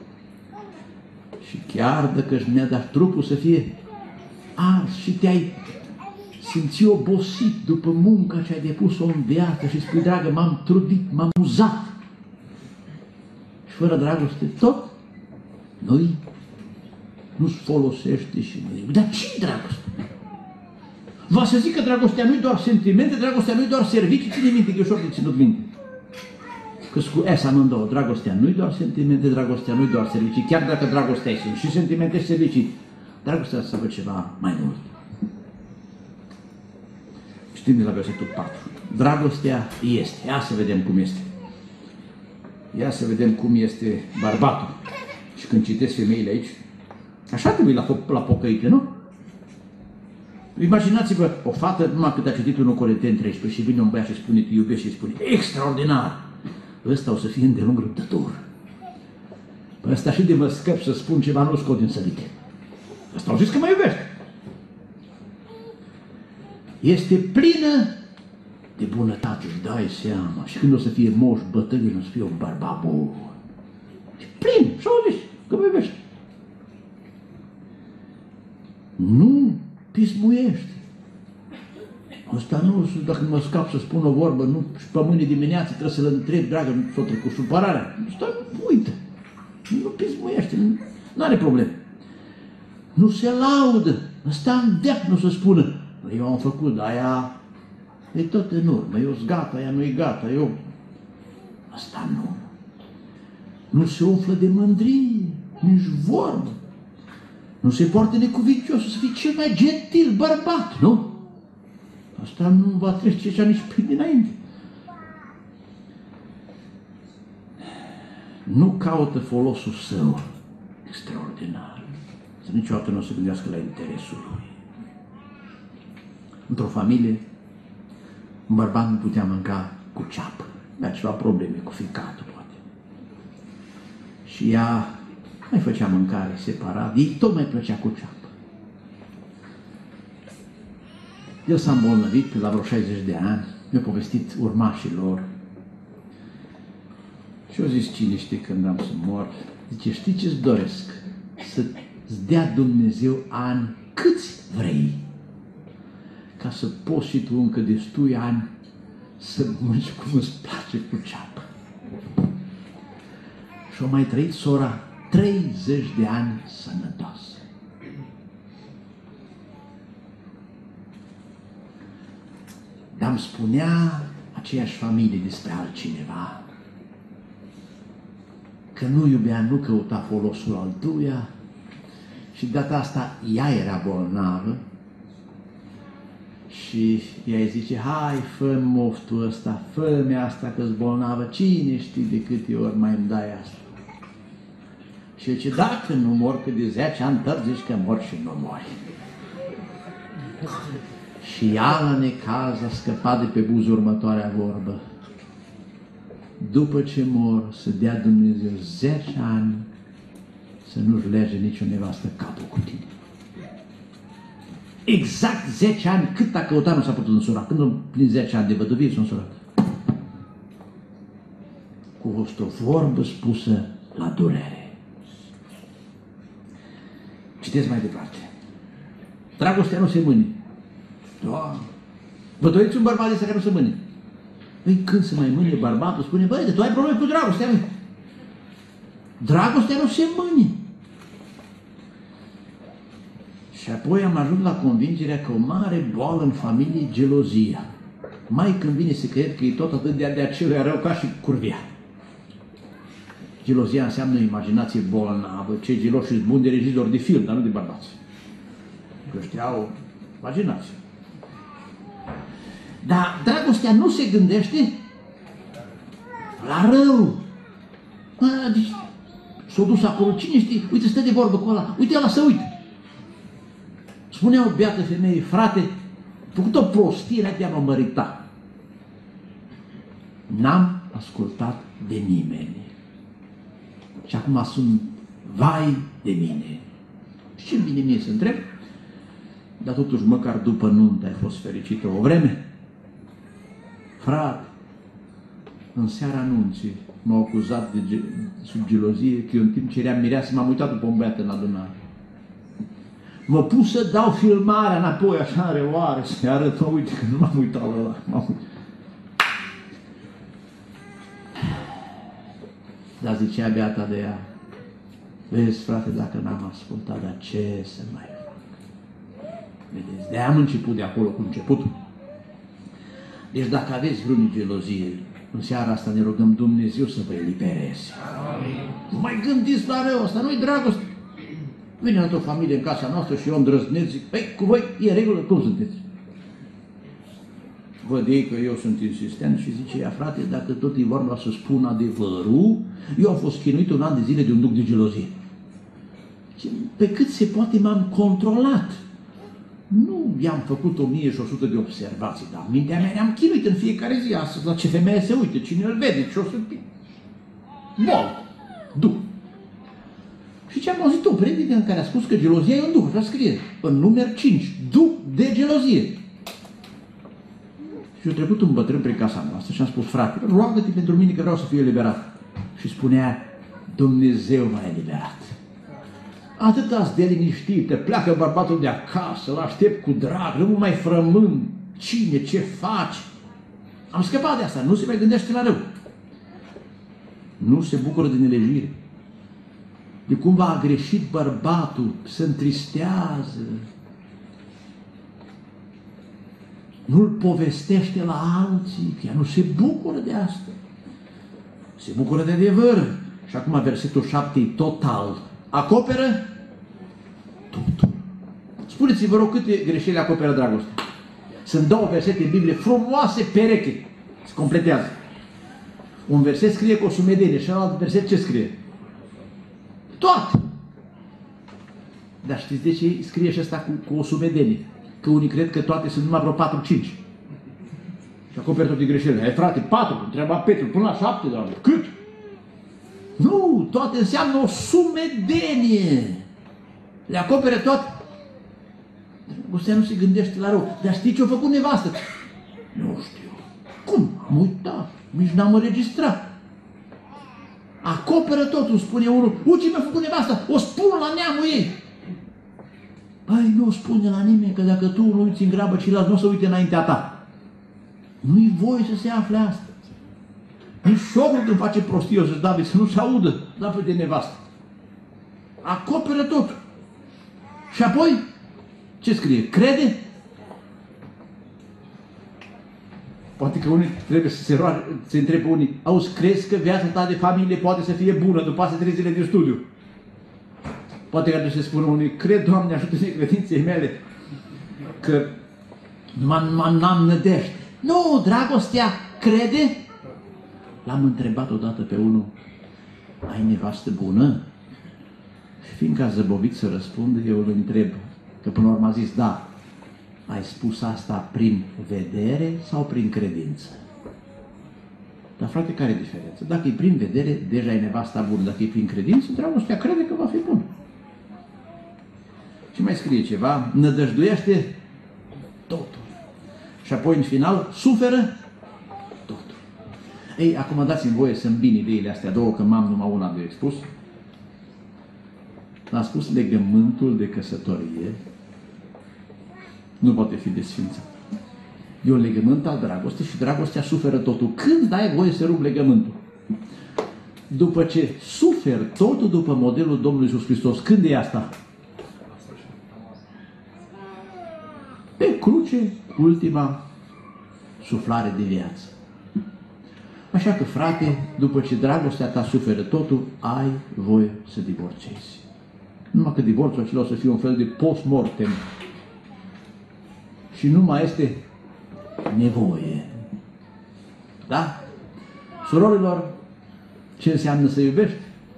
Și chiar dacă își mi-a dat trupul să fie ars și te-ai simți obosit după munca ce ai depus-o în viață și spui, dragă, m-am trudit, m-am uzat. Și fără dragoste, tot nu-i nu-ți folosește și nu-i. Dar ce-i dragoste? Va să zic că dragostea nu-i doar sentimente, dragostea nu-i doar servicii, ține minte, că e ușor de ținut minte. Că cu S amândouă, dragostea nu-i doar sentimente, dragostea nu-i doar servicii, chiar dacă dragostea sunt și sentimente și servicii, dragostea să văd ceva mai mult. Știm de la versetul patru. Dragostea este. Ia să vedem cum este. Ia să vedem cum este bărbatul. Și când citesc femeile aici, așa trebuie la, la pocăite, nu? Imaginați-vă o fată, numai cât a citit unu Corinteni treisprezece și vine un băiat și spune, te iubești și spune, extraordinar! Ăsta o să fie îndelung răbdător. Păi ăsta și de mă scăp să spun ceva, nu scot din sărite. Ăsta au zis că mă iubește. Este plină de bunătate, își dai seama. Și când o să fie moș, bătrân, o să fie un bărbat bun. E plin, și-au zis că mă iubește. Nu pismuiește. Asta nu, dacă mă scap să spun o vorbă, nu, și pe mâine dimineață trebuie să-l întreb, dragă, nu s-o trecut supărarea. Asta uită. Nu pismuiește, nu are probleme. Nu se laudă. Asta în veac nu se spună. Eu am făcut, dar aia e tot în urmă. Eu-s gata, aia nu e gata. Eu... Asta nu. Nu se umflă de mândrie, nici vorbă. Nu se poartă necuvincios, să fie cel mai gentil bărbat, nu? Asta nu va trece cea nici prin dinainte. Nu caută folosul său extraordinar. Să niciodată nu o să gândească la interesul lui. Într-o familie, un bărbat nu putea mânca cu ceapă. Avea ceva probleme cu ficatul, poate. Și ea mai făcea mâncare separat. Ei tot mai plăcea cu ceapă. El s-a îmbolnăvit pe la vreo șaizeci de ani, mi-a povestit urmașilor. Și-o zis cine știe când am să mor, zice, știi ce-ți doresc? Să-ți dea Dumnezeu ani câți vrei, ca să poți și tu încă destui ani să mânci cum îți place cu ceapă. Și-o mai trăit sora treizeci de ani sănătoasă. Dar îmi spunea aceeași familie despre altcineva, că nu iubea, nu căuta folosul altuia și de data asta ea era bolnavă și ea îi zice, hai, fă-mi moftul ăsta, fă-mi asta că-s bolnavă, cine știe de câte ori mai îmi dai asta? Și el zice, dacă nu mor, că de zece ani tăr zici că mor și nu mori. Și ea la necaz a scăpat de pe buză următoarea vorbă. După ce mor, să dea Dumnezeu zece ani să nu-și lege nicio nevastă capul cu tine. Exact zece ani, cât a căutat nu s-a putut însura. Când îmi plin zece ani de văduvie, s-a însurat. Cu fost o vorbă spusă la durere. Citesc mai departe. Dragostea nu se mâne. Doamne! Vă doriți un bărbat ăsta care nu se mâne? Păi când se mai mâne bărbatul, spune, băi, de tu ai probleme cu dragostea, mă. Dragostea nu se mâne. Și apoi am ajuns la convingerea că o mare boală în familie e gelozia. Mai când vine să cred că e tot atât de, de acelui rău ca și curvia. Gelozia înseamnă o imaginație bolnavă. Cei geloși sunt buni de regizori de film, dar nu de bărbați. Că ăștia au imaginație. Dar dragostea nu se gândește la rău. Deci, s-a dus acolo, cine știe, uite, stă de vorbă cu ăla, uite ăla să uite. Spunea o beată femeie, frate, făcut o prostie înainte de a mă mărita. N-am ascultat de nimeni. Și acum sunt vai de mine. Și ce vine mie să întreb? Dar totuși, măcar după nuntă ai fost fericită o vreme? Frate, în seara anunții m-au acuzat de ge sub gelozie că eu în timp ce eram mireasă m-am uitat după un băiat în adunare. Mă pus să dau filmarea înapoi așa în reoare, să-i arăt, mă, uite că nu m-am uitat la ăla. Dar zicea beata de ea, vezi, frate, dacă n-am ascultat, dar ce să mai fac? Vedeți, de-aia am început de acolo cu începutul. Deci dacă aveți vreun gelozie, în seara asta ne rugăm Dumnezeu să vă elibereze. Nu mai gândiți la rău, asta nu-i dragoste. Vine la o familie în casa noastră și eu îndrăznesc, zic, păi, cu voi e regulă, cum sunteți? Văd ei că eu sunt insistent și zice ea, frate, dacă tot e vorba să spun adevărul, eu am fost chinuit un an de zile de un duc de gelozie. Pe cât se poate m-am controlat. Nu i-am făcut o mie și o sută de observații, dar mintea mea ne-am chinuit în fiecare zi astăzi la ce femeie se uite, cine îl vede, ce o să fie. Bol, duh. Și ce am auzit un predică în care a spus că gelozia e un duh, așa scrie, în număr cinci, duh de gelozie. Și a trecut un bătrân prin casa noastră și am spus, frate, roagă-te pentru mine că vreau să fiu eliberat. Și spunea, Dumnezeu m-a eliberat. Atâta-ți de liniștită, pleacă bărbatul de acasă, îl aștept cu drag, nu mă mai frământ, cine, ce faci? Am scăpat de asta, nu se mai gândește la rău. Nu se bucură de nelejire. De cumva a greșit bărbatul, se întristează. Nu-l povestește la alții, că ea nu se bucură de asta. Se bucură de adevăr. Și acum versetul șapte total. Acoperă totul. Spuneți-mi, vă rog, câte greșeli acoperă dragostea? Sunt două versete în Biblie frumoase, pereche. Se completează. Un verset scrie cu o sumedenie și alt verset ce scrie? Toate. Dar știți de ce scrie și asta cu, cu o sumedenie? Că unii cred că toate sunt numai vreo patru cinci. Și acoperă toate greșelile. E, frate, patru, întreba Petru, până la șapte, doamne. Cât? Nu, toate înseamnă o sumedenie. Le acopere toate. Dragostea nu se gândește la rău. Dar știi ce a făcut nevastă? Nu știu. Cum? Am uitat. Nici n-am înregistrat. acoperă totul, spune unul. Uite ce mi-a făcut nevasta, o spun la neamul ei. Păi nu o spune la nimeni, că dacă tu nu uiți în grabă, ceilalți nu o să uite înaintea ta. Nu-i voie să se afle asta. Nici șocul când face prostii, o să-ți David, să nu se audă, David de nevastă. Acoperă totul. Și apoi, ce scrie? Crede? Poate că unii trebuie să se, roage, se întrebe unii, auzi, crezi că viața ta de familie poate să fie bună după astea trei zile de studiu? Poate că atunci se spune unii, cred, Doamne, ajută-ne credinței mele, că n-am nădejde. Nu, dragostea crede? L-am întrebat odată pe unul, ai nevastă bună? Și fiindcă a zăbovit să răspundă, eu îl întreb, că până la urmă a zis, da, ai spus asta prin vedere sau prin credință? Dar frate, care e diferența? Dacă e prin vedere, deja e nevasta bună. Dacă e prin credință, dragostea crede că va fi bună. Și mai scrie ceva, nădăjduiește totul. Și apoi, în final, suferă totul. Ei, acum dați-mi voie să îmbin ideile astea două, că m-am numai una de expus. L-am spus, legământul de căsătorie nu poate fi desfințat. E un legământ al dragostei și dragostea suferă totul. Când dai voie să rup legământul? După ce suferi totul după modelul Domnului Iisus Hristos. Când e asta? Pe cruce, ultima suflare de viață. Așa că, frate, după ce dragostea ta suferă totul, ai voie să divorțezi. Numai că divorțul acela o să fie un fel de post-mortem. Și nu mai este nevoie. Da? Surorilor, ce înseamnă să iubești?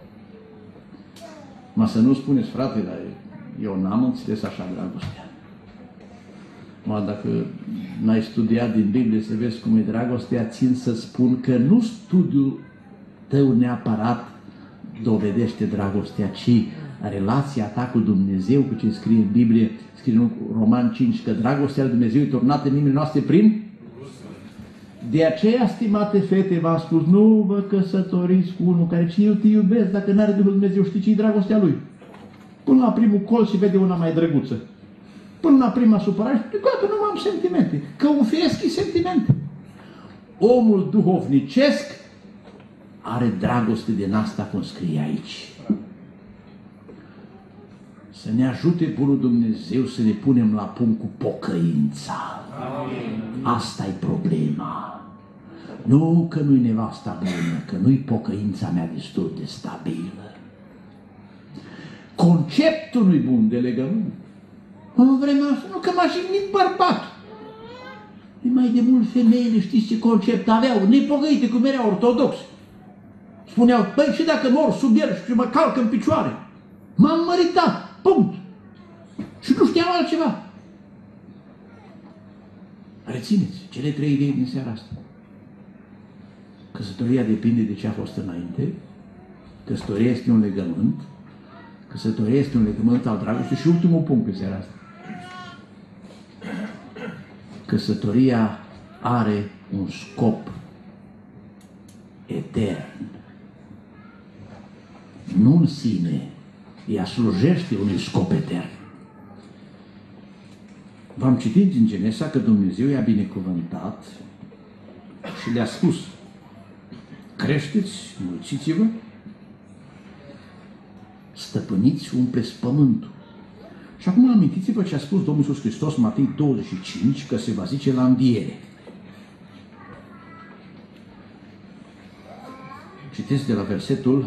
Mă să nu spuneți, frate, dar eu n-am înțeles așa dragostea. Mă, dacă n-ai studiat din Biblie să vezi cum e dragostea, țin să spun că nu studiul tău neapărat dovedește dragostea, ci relația ta cu Dumnezeu, cu ce scrie în Biblie, scrie în Roman cinci, că dragostea lui Dumnezeu e turnată în inimile noastre prin? De aceea, stimate fete, v-am spus, nu vă căsătoriți cu unul care, ce eu te iubesc, dacă n-are Duhul Dumnezeu, știi ce-i dragostea lui? Până la primul col și vede una mai drăguță. Până la prima supărare și gata, nu am sentimente. Că un fiesc e sentimente. Omul duhovnicesc are dragoste din asta, cum scrie aici. Să ne ajute Bunul Dumnezeu să ne punem la punct cu pocăința. Asta e problema. Nu că nu-i nevasta bună, că nu-i pocăința mea destul de stabilă. Conceptul nu-i bun de legământ. În vremea asta, nu că m-a jignit bărbatul. E mai de mult femeile, știți ce concept aveau? Nepocăite, cum erau ortodoxi. Spuneau, băi, și dacă mor sub el și mă calcă în picioare, m-am măritat. Punct. Și nu știam altceva. Rețineți cele trei idei din seara asta. Căsătoria depinde de ce a fost înainte. Căsătoria este un legământ. Căsătoria este un legământ al dragostei. Și ultimul punct pe seara asta. Căsătoria are un scop etern. Nu în sine. Ea slujește unui scop etern. V-am citit din Genesa că Dumnezeu i-a binecuvântat și le-a spus, creșteți, mulțiți-vă, stăpâniți, umpleți pământul. Și acum amintiți-vă ce a spus Domnul Iisus Hristos, Matei douăzeci și cinci, că se va zice la înviere. Citesc de la versetul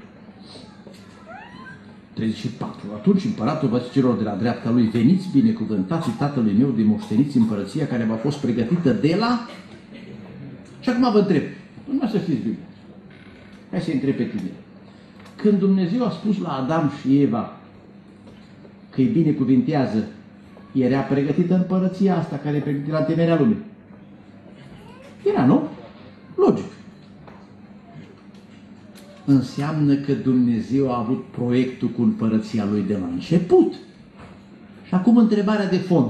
treizeci și patru. Atunci împăratul va zice celor de la dreapta lui, veniți binecuvântați tatălui meu de moșteniți împărăția care v-a fost pregătită de la... Și acum vă întreb, nu să fiți bine. Hai să întreb pe tine. Când Dumnezeu a spus la Adam și Eva că îi binecuvintează, era pregătită împărăția asta care e pregătită la temerea lumii. Era, nu? Logic. Înseamnă că Dumnezeu a avut proiectul cu împărăția Lui de la început. Și acum întrebarea de fond.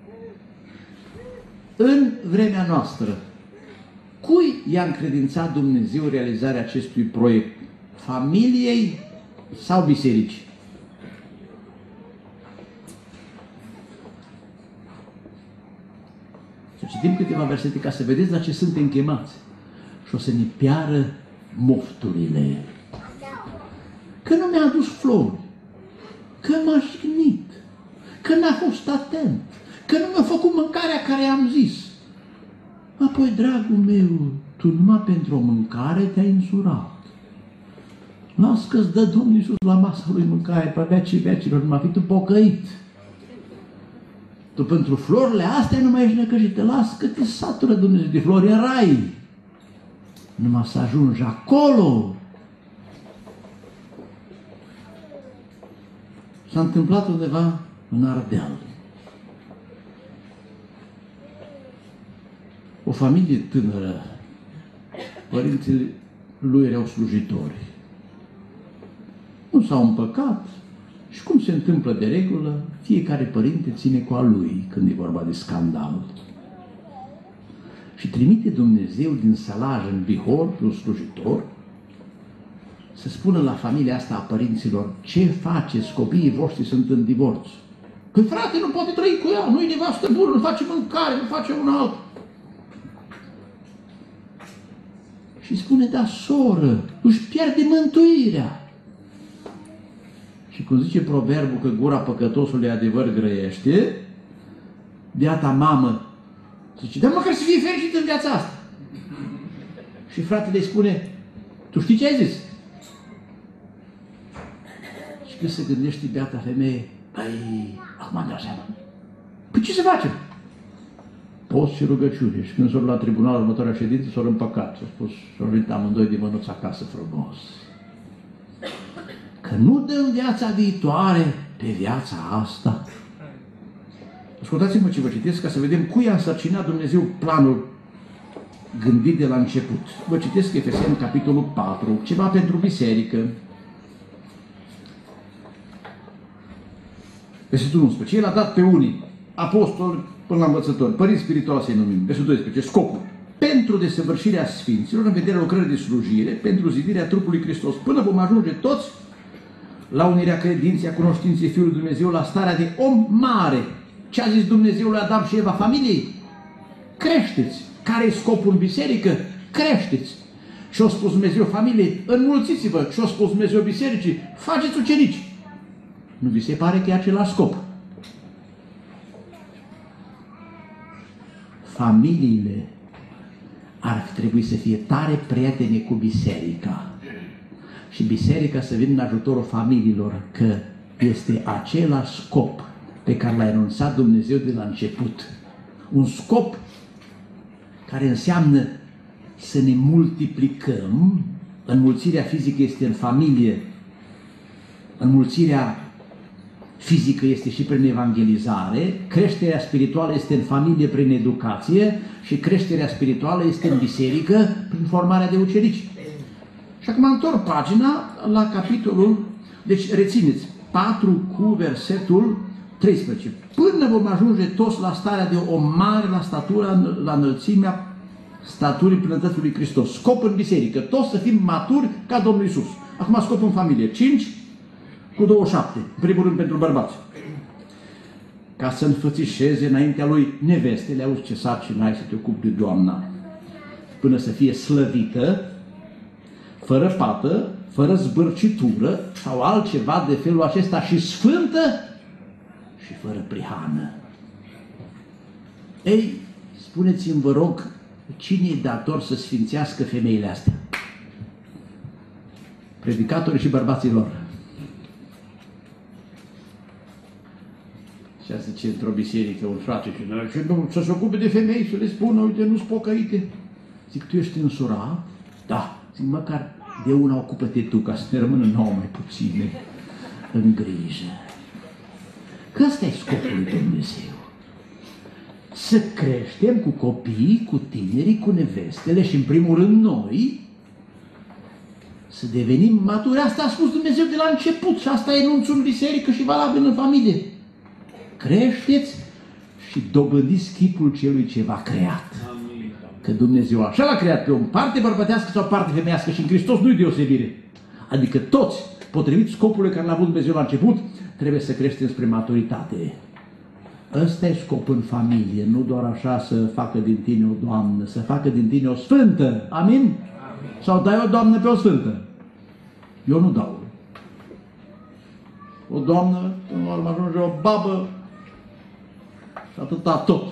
În vremea noastră, cui i-a încredințat Dumnezeu realizarea acestui proiect? familiei sau bisericii? Să citim câteva versete ca să vedeți la ce suntem chemați. Și o să ne piară mofturile. Că nu mi-a adus flori, că m-a jignit, că n-a fost atent, că nu mi-a făcut mâncarea care am zis. Apoi, dragul meu, tu numai pentru o mâncare te-ai însurat. Las că-ți dă Domnul Iisus la masa lui mâncare pe vecii vecilor, numai fi tu pocăit. Tu pentru florile astea nu mai ești necăjită. Las că te satură Dumnezeu de flori în rai. Numai să ajungi acolo. S-a întâmplat undeva în Ardeal. O familie tânără, părinții lui erau slujitori. Nu s-au împăcat și cum se întâmplă de regulă, fiecare părinte ține cu a lui când e vorba de scandal. Și trimite Dumnezeu din Sălaj în Bihor pe un slujitor să spună la familia asta a părinților: ce faceți, copiii voștri sunt în divorț. Păi frate, nu poate trăi cu ea, nu-i nevastă bună, nu face mâncare, nu face un alt. Și spune: da, soră, își pierde mântuirea. Și cum zice proverbul că gura păcătosului adevăr grăiește, beata mamă zice: dar măcar să fie fericit în viața asta. Și fratele îi spune: tu știi ce ai zis? Și când se gândește beata femeie: păi, acum am dat seama. Păi ce să facem? Post și rugăciune. Și când s-au la tribunal următoarea ședință, s-au împăcat. S-au spus, s-au venit amândoi de mânuți acasă frumos. Că nu dăm viața viitoare pe viața asta. Ascultați-mă ce vă citesc ca să vedem cui a însărcinat Dumnezeu planul gândit de la început. Vă citesc Efeseni, capitolul patru, ceva pentru biserică. Versetul unsprezece. El a dat pe unii apostoli până la învățători, părinți spirituali să-i numim. Versetul doisprezece. Scopul: pentru desăvârșirea sfinților, în vederea lucrării de slujire, pentru zidirea trupului Hristos, până vom ajunge toți la unirea credinței, a cunoștinței Fiului Dumnezeu, la starea de om mare. Ce a zis Dumnezeu lui Adam și Eva familiei? Creșteți. Care e scopul în biserică? Creșteți. Și-a spus Dumnezeu familiei: înmulțiți-vă. Și-a spus Dumnezeu bisericii: faceți ucenici. Nu vi se pare că e același scop? Familiile ar trebui să fie tare prietene cu biserica. Și biserica să vină în ajutorul familiilor, că este același scop pe care l-a enunțat Dumnezeu de la început. Un scop care înseamnă să ne multiplicăm. Înmulțirea fizică este în familie. Înmulțirea fizică este și prin evangelizare, creșterea spirituală este în familie prin educație și creșterea spirituală este în biserică prin formarea de ucenici. Și acum întorc pagina la capitolul, deci rețineți, patru cu versetul treisprezece. Până vom ajunge toți la starea de o mare, la statura, la înălțimea staturii plinătății lui Hristos. Scop în biserică, toți să fim maturi ca Domnul Iisus. Acum scop în familie, cinci cu douăzeci și șapte, în primul rând pentru bărbați. Ca să înfățișeze înaintea lui nevestele: auzi ce sarcină ai să te ocupi de doamna, până să fie slăvită, fără pată, fără zbârcitură sau altceva de felul acesta, și sfântă și fără prihană. Ei, spuneți-mi, vă rog, cine e dator să sfințească femeile astea? Predicatorii și bărbații lor. Și asta zice într-o biserică un frate și să se ocupe de femei, să le spună: uite, nu-s pocăite. Zic: tu ești însurat? Da. Zic: măcar de una ocupă-te tu, ca să ne rămână nouă mai puține în grijă. Că ăsta e scopul lui Dumnezeu. Să creștem cu copiii, cu tinerii, cu nevestele și în primul rând noi să devenim maturi. Asta a spus Dumnezeu de la început și asta e enunțul în biserică și valabil în familie. Creșteți și dobândiți chipul celui ce v-a creat. Că Dumnezeu așa l-a creat pe om, parte bărbătească sau parte femeiască, și în Hristos nu-i deosebire. Adică toți, potrivit scopului care l-a avut Dumnezeu la început, trebuie să creștem spre maturitate. Ăsta e scop în familie, nu doar așa să facă din tine o doamnă, să facă din tine o sfântă. Amin? Amin. Sau dai o doamnă pe o sfântă? Eu nu dau. O doamnă, în urmă ajunge o babă și atâta tot.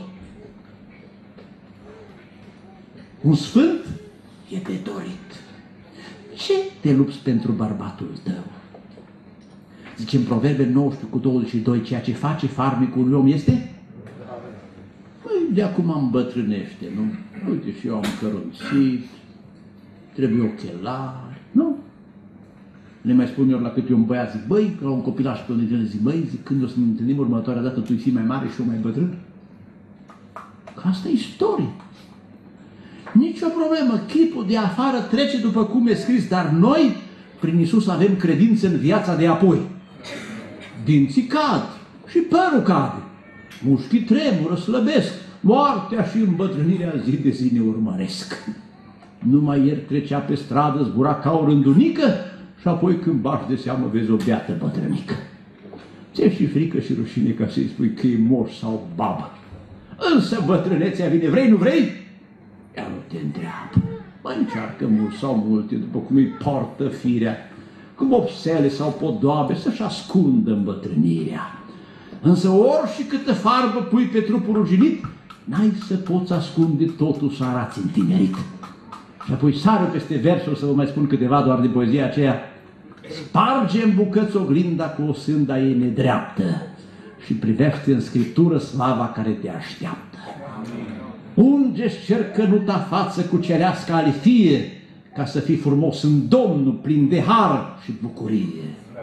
Un sfânt e de dorit. Ce te lupți pentru bărbatul tău? Zice în Proverbe nouăsprezece cu douăzeci și doi, ceea ce face farmecul unui om este? Păi de acum îmbătrânește, nu? Uite și eu am cărunțit, trebuie ochelari, nu? Le mai spun eu la câte un băiat, zic, băi, la un copilaș pe unde zic, băi, zic, când o să ne întâlnim următoarea dată, tu fii mai mare și eu mai bătrân? Că asta e istorie. Nici o problemă, chipul de afară trece după cum e scris, dar noi, prin Iisus, avem credință în viața de apoi. Dinții cad și părul cade, mușchii tremură, slăbesc, moartea și îmbătrânirea zi de zi ne urmăresc. Numai ieri trecea pe stradă, zbura ca o rândunică și apoi când bași de seamă vezi o beată bătrânică. Ți-e și frică și rușine ca să-i spui că e moș sau babă. Însă bătrânețea vine, vrei, nu vrei? Ea nu te întreabă. Mai încearcă mult sau multe, după cum îi poartă firea, cu vopsele sau podoabe, să-și ascundă îmbătrânirea. Însă ori și câtă farbă pui pe trupul ruginit, n-ai să poți ascunde totul să arați întinerit. Și apoi sară peste versul să vă mai spun câteva doar din poezia aceea. Sparge în bucăți oglinda cu o sânda ei nedreaptă și privește în Scriptură slava care te așteaptă. Unge-și cercănuta față cu cerească alifie, ca să fii frumos în Domnul, plin de har și bucurie.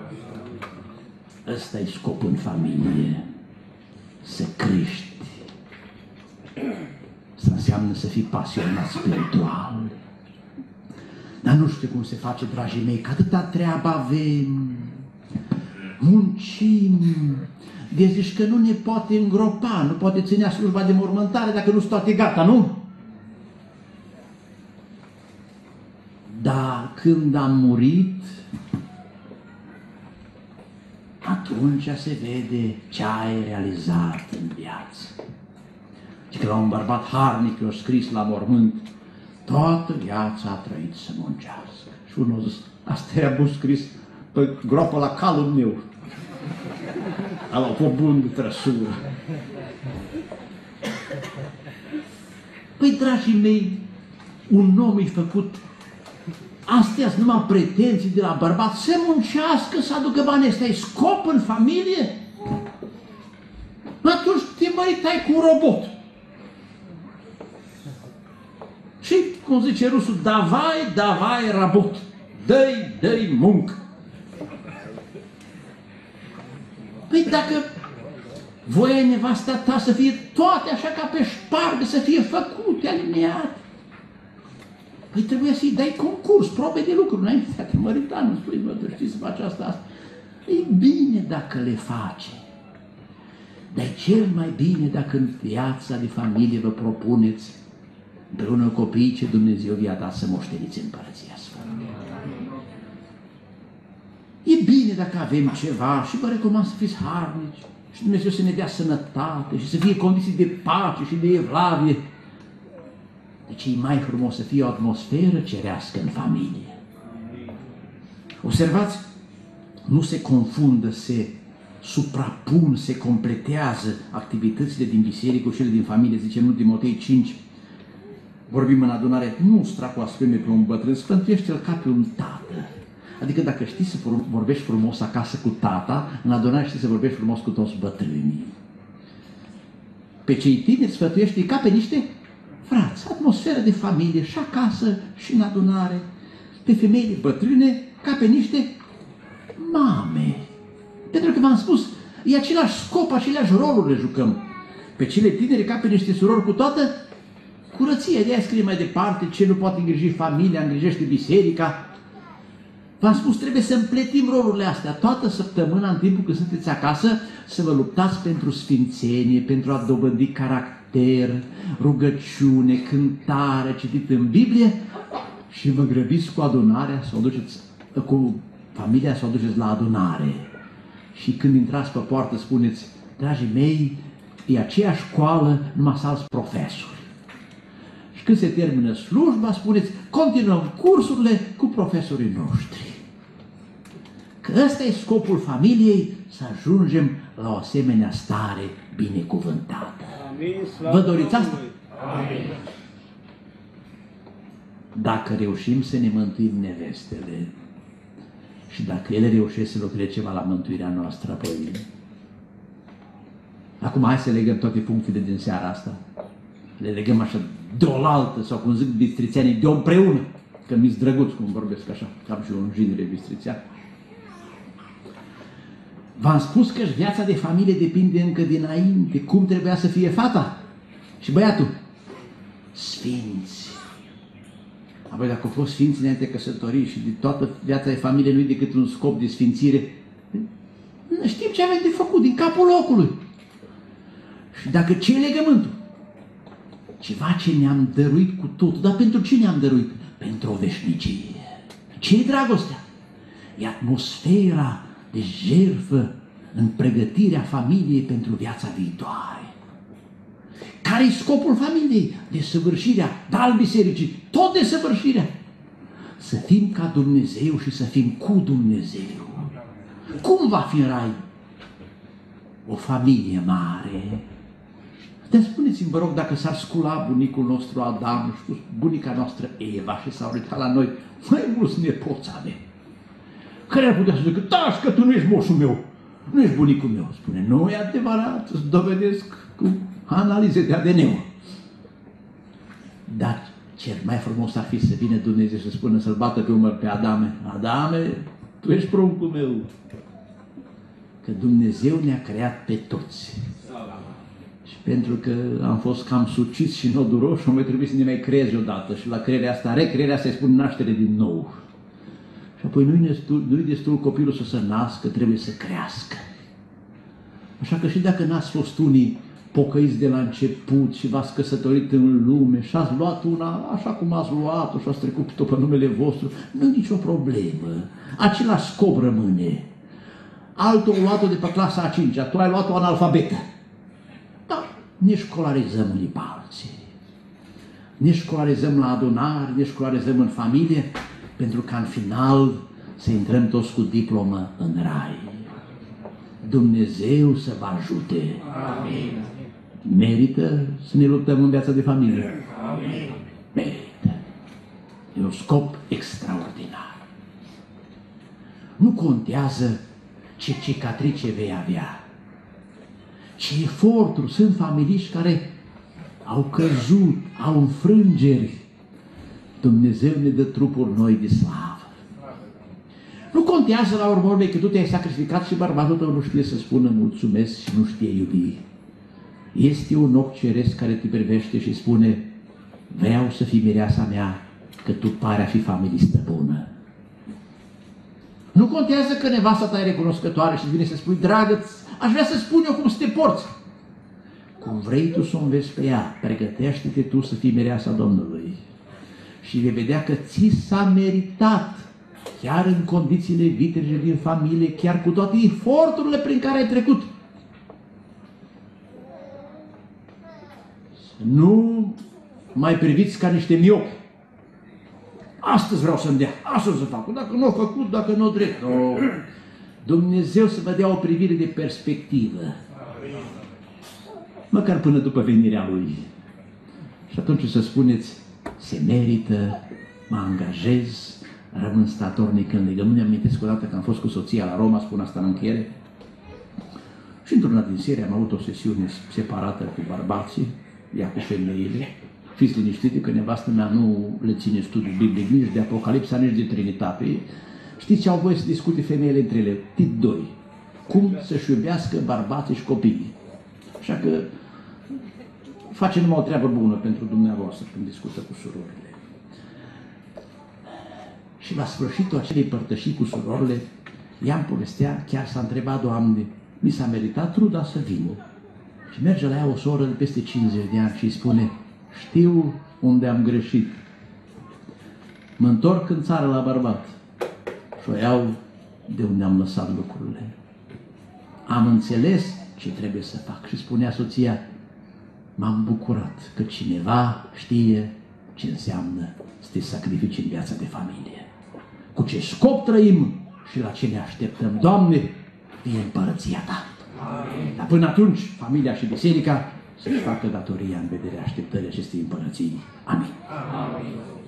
Ăsta e scopul în familie, să crești. Asta înseamnă să fii pasionat spiritual. Dar nu știu cum se face, dragii mei, că atâta treabă avem, muncim, de zici că nu ne poate îngropa, nu poate ținea slujba de mormântare dacă nu sunt toate gata, nu? Dar când am murit, atunci se vede ce ai realizat în viață. Și că la un bărbat harnic i-a scris la mormânt, toată viața a trăit să muncească. Și unul a zis, asta e abuz scris pe groapă la calul meu. Ala o bun de trăsură. Păi, dragii mei, un om e făcut, astea sunt numai pretenții de la bărbat, să muncească, să aducă bani, ăsta e scop în familie? Atunci te măritai cu un robot. Și, cum zice rusul, davai, davai, rabot, dă-i, dă-i muncă. Păi dacă voia nevasta ta să fie toate așa ca pe șpargă, să fie făcute, aliniate, păi trebuie să-i dai concurs, probe de lucru, înainte de a te mărita, nu spui, bă, tu știi să faci asta, asta. E bine dacă le faci, dar e cel mai bine dacă în viața de familie vă propuneți împreună cu copiii ce Dumnezeu vi-a dat să moșteniți Împărăția Sfântă. E bine dacă avem ceva și vă recomand să fiți harnici și Dumnezeu să ne dea sănătate și să fie condiții de pace și de evlavie. Deci e mai frumos să fie o atmosferă cerească în familie. Observați, nu se confundă, se suprapun, se completează activitățile din biserică cu cele din familie, zice în Timotei cinci. Vorbim în adunare, nu stracu asprime pe un bătrân, sfântuiește-l ca pe un tată. Adică dacă știi să vorbești frumos acasă cu tata, în adunare știi să vorbești frumos cu toți bătrânii. Pe cei tineri sfătuiește ca pe niște frați, atmosferă de familie și acasă și în adunare. Pe femeile bătrâne ca pe niște mame. Pentru că v-am spus, e același scop, aceleași roluri le jucăm. Pe cele tinere ca pe niște surori cu toată curăția. De aia scrie mai departe, ce nu poate îngriji familia, îngrijește biserica. V-am spus, trebuie să împletim rolurile astea toată săptămâna, în timpul când sunteți acasă, să vă luptați pentru sfințenie, pentru a dobândi caracter, rugăciune, cântare, citit în Biblie și vă grăbiți cu adunarea să o duceți cu familia să o duceți la adunare și când intrați pe poartă spuneți, dragii mei, e aceeași școală, numai să alți profesori. Și când se termină slujba, spuneți, continuăm cursurile cu profesorii noștri. Că ăsta e scopul familiei, să ajungem la o asemenea stare binecuvântată. Amin. Vă doriți asta? Amin. Dacă reușim să ne mântuim nevestele și dacă ele reușesc să lucreze ceva la mântuirea noastră, apoi... Acum hai să legăm toate punctele din seara asta. Le legăm așa de oaltă, sau cum zic bistrițenii, de împreună. Că mi-s drăguț cum vorbesc așa, că am și un jinere bistrițean. V-am spus că viața de familie depinde încă dinainte. Cum trebuia să fie fata și băiatul? Sfinți. Apoi dacă au fost sfinți înainte căsătorii și de toată viața de familie nu-i decât un scop de sfințire, știm ce avem de făcut din capul locului. Și dacă ce e legământul? Ceva ce ne-am dăruit cu totul. Dar pentru ce ne-am dăruit? Pentru o veșnicie. Ce e dragostea? E atmosfera de jertfă în pregătirea familiei pentru viața viitoare. Care-i scopul familiei? Desăvârșirea, dar al bisericii, tot desăvârșirea. Să fim ca Dumnezeu și să fim cu Dumnezeu. Cum va fi în rai? O familie mare. Dar spuneți-mi, vă rog, dacă s-ar scula bunicul nostru Adam și cu bunica noastră Eva și s-ar uita la noi, mai mulți nepoți avem. Care ar putea să zică, taci că tu nu ești moșul meu, nu ești bunicul meu. Spune, nu e adevărat, îți dovedesc cu analize de A D N-ul. Dar cel mai frumos ar fi să vină Dumnezeu să spună, să-l bată pe umăr pe Adame. Adame, tu ești pruncul meu. Că Dumnezeu ne-a creat pe toți. Și pentru că am fost cam suciți și noduroși, mai trebuie să ne mai creezi odată. Și la crearea asta, recrearea asta îi spun naștere din nou. Și apoi nu-i destul, nu-i destul copilul să se nască, trebuie să crească. Așa că și dacă n-ați fost unii pocăiți de la început și v-ați căsătorit în lume și ați luat una așa cum ați luat-o și ați trecut tot pe numele vostru, nu e nicio problemă. Același scop rămâne. Altul a luat-o de pe clasa a cincea, tu ai luat-o analfabetă. Dar ne școlarizăm unii pe alții. Ne școlarizăm la adunare, ne școlarizăm în familie, pentru ca în final să intrăm toți cu diplomă în rai. Dumnezeu să vă ajute. Amin. Merită să ne luptăm în viața de familie. Amin. Merită. E un scop extraordinar. Nu contează ce cicatrice vei avea, ce eforturi. Sunt familiști care au căzut, au înfrângeri. Dumnezeu ne dă trupuri noi de slavă. Nu contează la urmă urmei că tu te-ai sacrificat și bărbatul tău nu știe să spună mulțumesc și nu știe iubi. Este un ochi ceresc care te privește și spune, vreau să fii mireasa mea, că tu pari a fi familistă bună. Nu contează că nevasta ta e recunoscătoare și vine să spui, dragă, aș vrea să spun eu cum să te porți. Cum vrei tu să o înveți pe ea, pregătește-te tu să fii mireasa Domnului. Și vei vedea că ți s-a meritat, chiar în condițiile vitrege din familie, chiar cu toate eforturile prin care ai trecut. Nu mai priviți ca niște miopi. Astăzi vreau să-mi dea, astăzi să fac, dacă nu o făcut, dacă nu o drept. No. Dumnezeu să vă dea o privire de perspectivă. Măcar până după venirea Lui. Și atunci să spuneți, se merită, mă angajez, rămân statornic în legământ. Mi-am amintesc odată că am fost cu soția la Roma, spun asta în încheiere, și într-una din serie am avut o sesiune separată cu bărbații, ea cu femeile. Fiți liniștite că nevastă mea nu le ține studiul biblic, nici de Apocalipsa, nici de Trinitate. Știți ce au voie să discute femeile între ele? Tip doi. Cum să-și iubească bărbații și copiii. Așa că face numai o treabă bună pentru dumneavoastră când discută cu surorile. Și la sfârșitul acelei părtășii cu surorile, ea îmi povestea, chiar s-a întrebat, Doamne, mi s-a meritat truda să vin. Și merge la ea o soră de peste cincizeci de ani și îi spune, știu unde am greșit. Mă întorc în țară la bărbat și o iau de unde am lăsat lucrurile. Am înțeles ce trebuie să fac. Și spunea soția, m-am bucurat că cineva știe ce înseamnă să te sacrifici în viața de familie. Cu ce scop trăim și la ce ne așteptăm. Doamne, fie împărăția Ta. Amin. Dar până atunci, familia și biserica să-și facă datoria în vederea așteptării acestei împărății. Amin. Amin.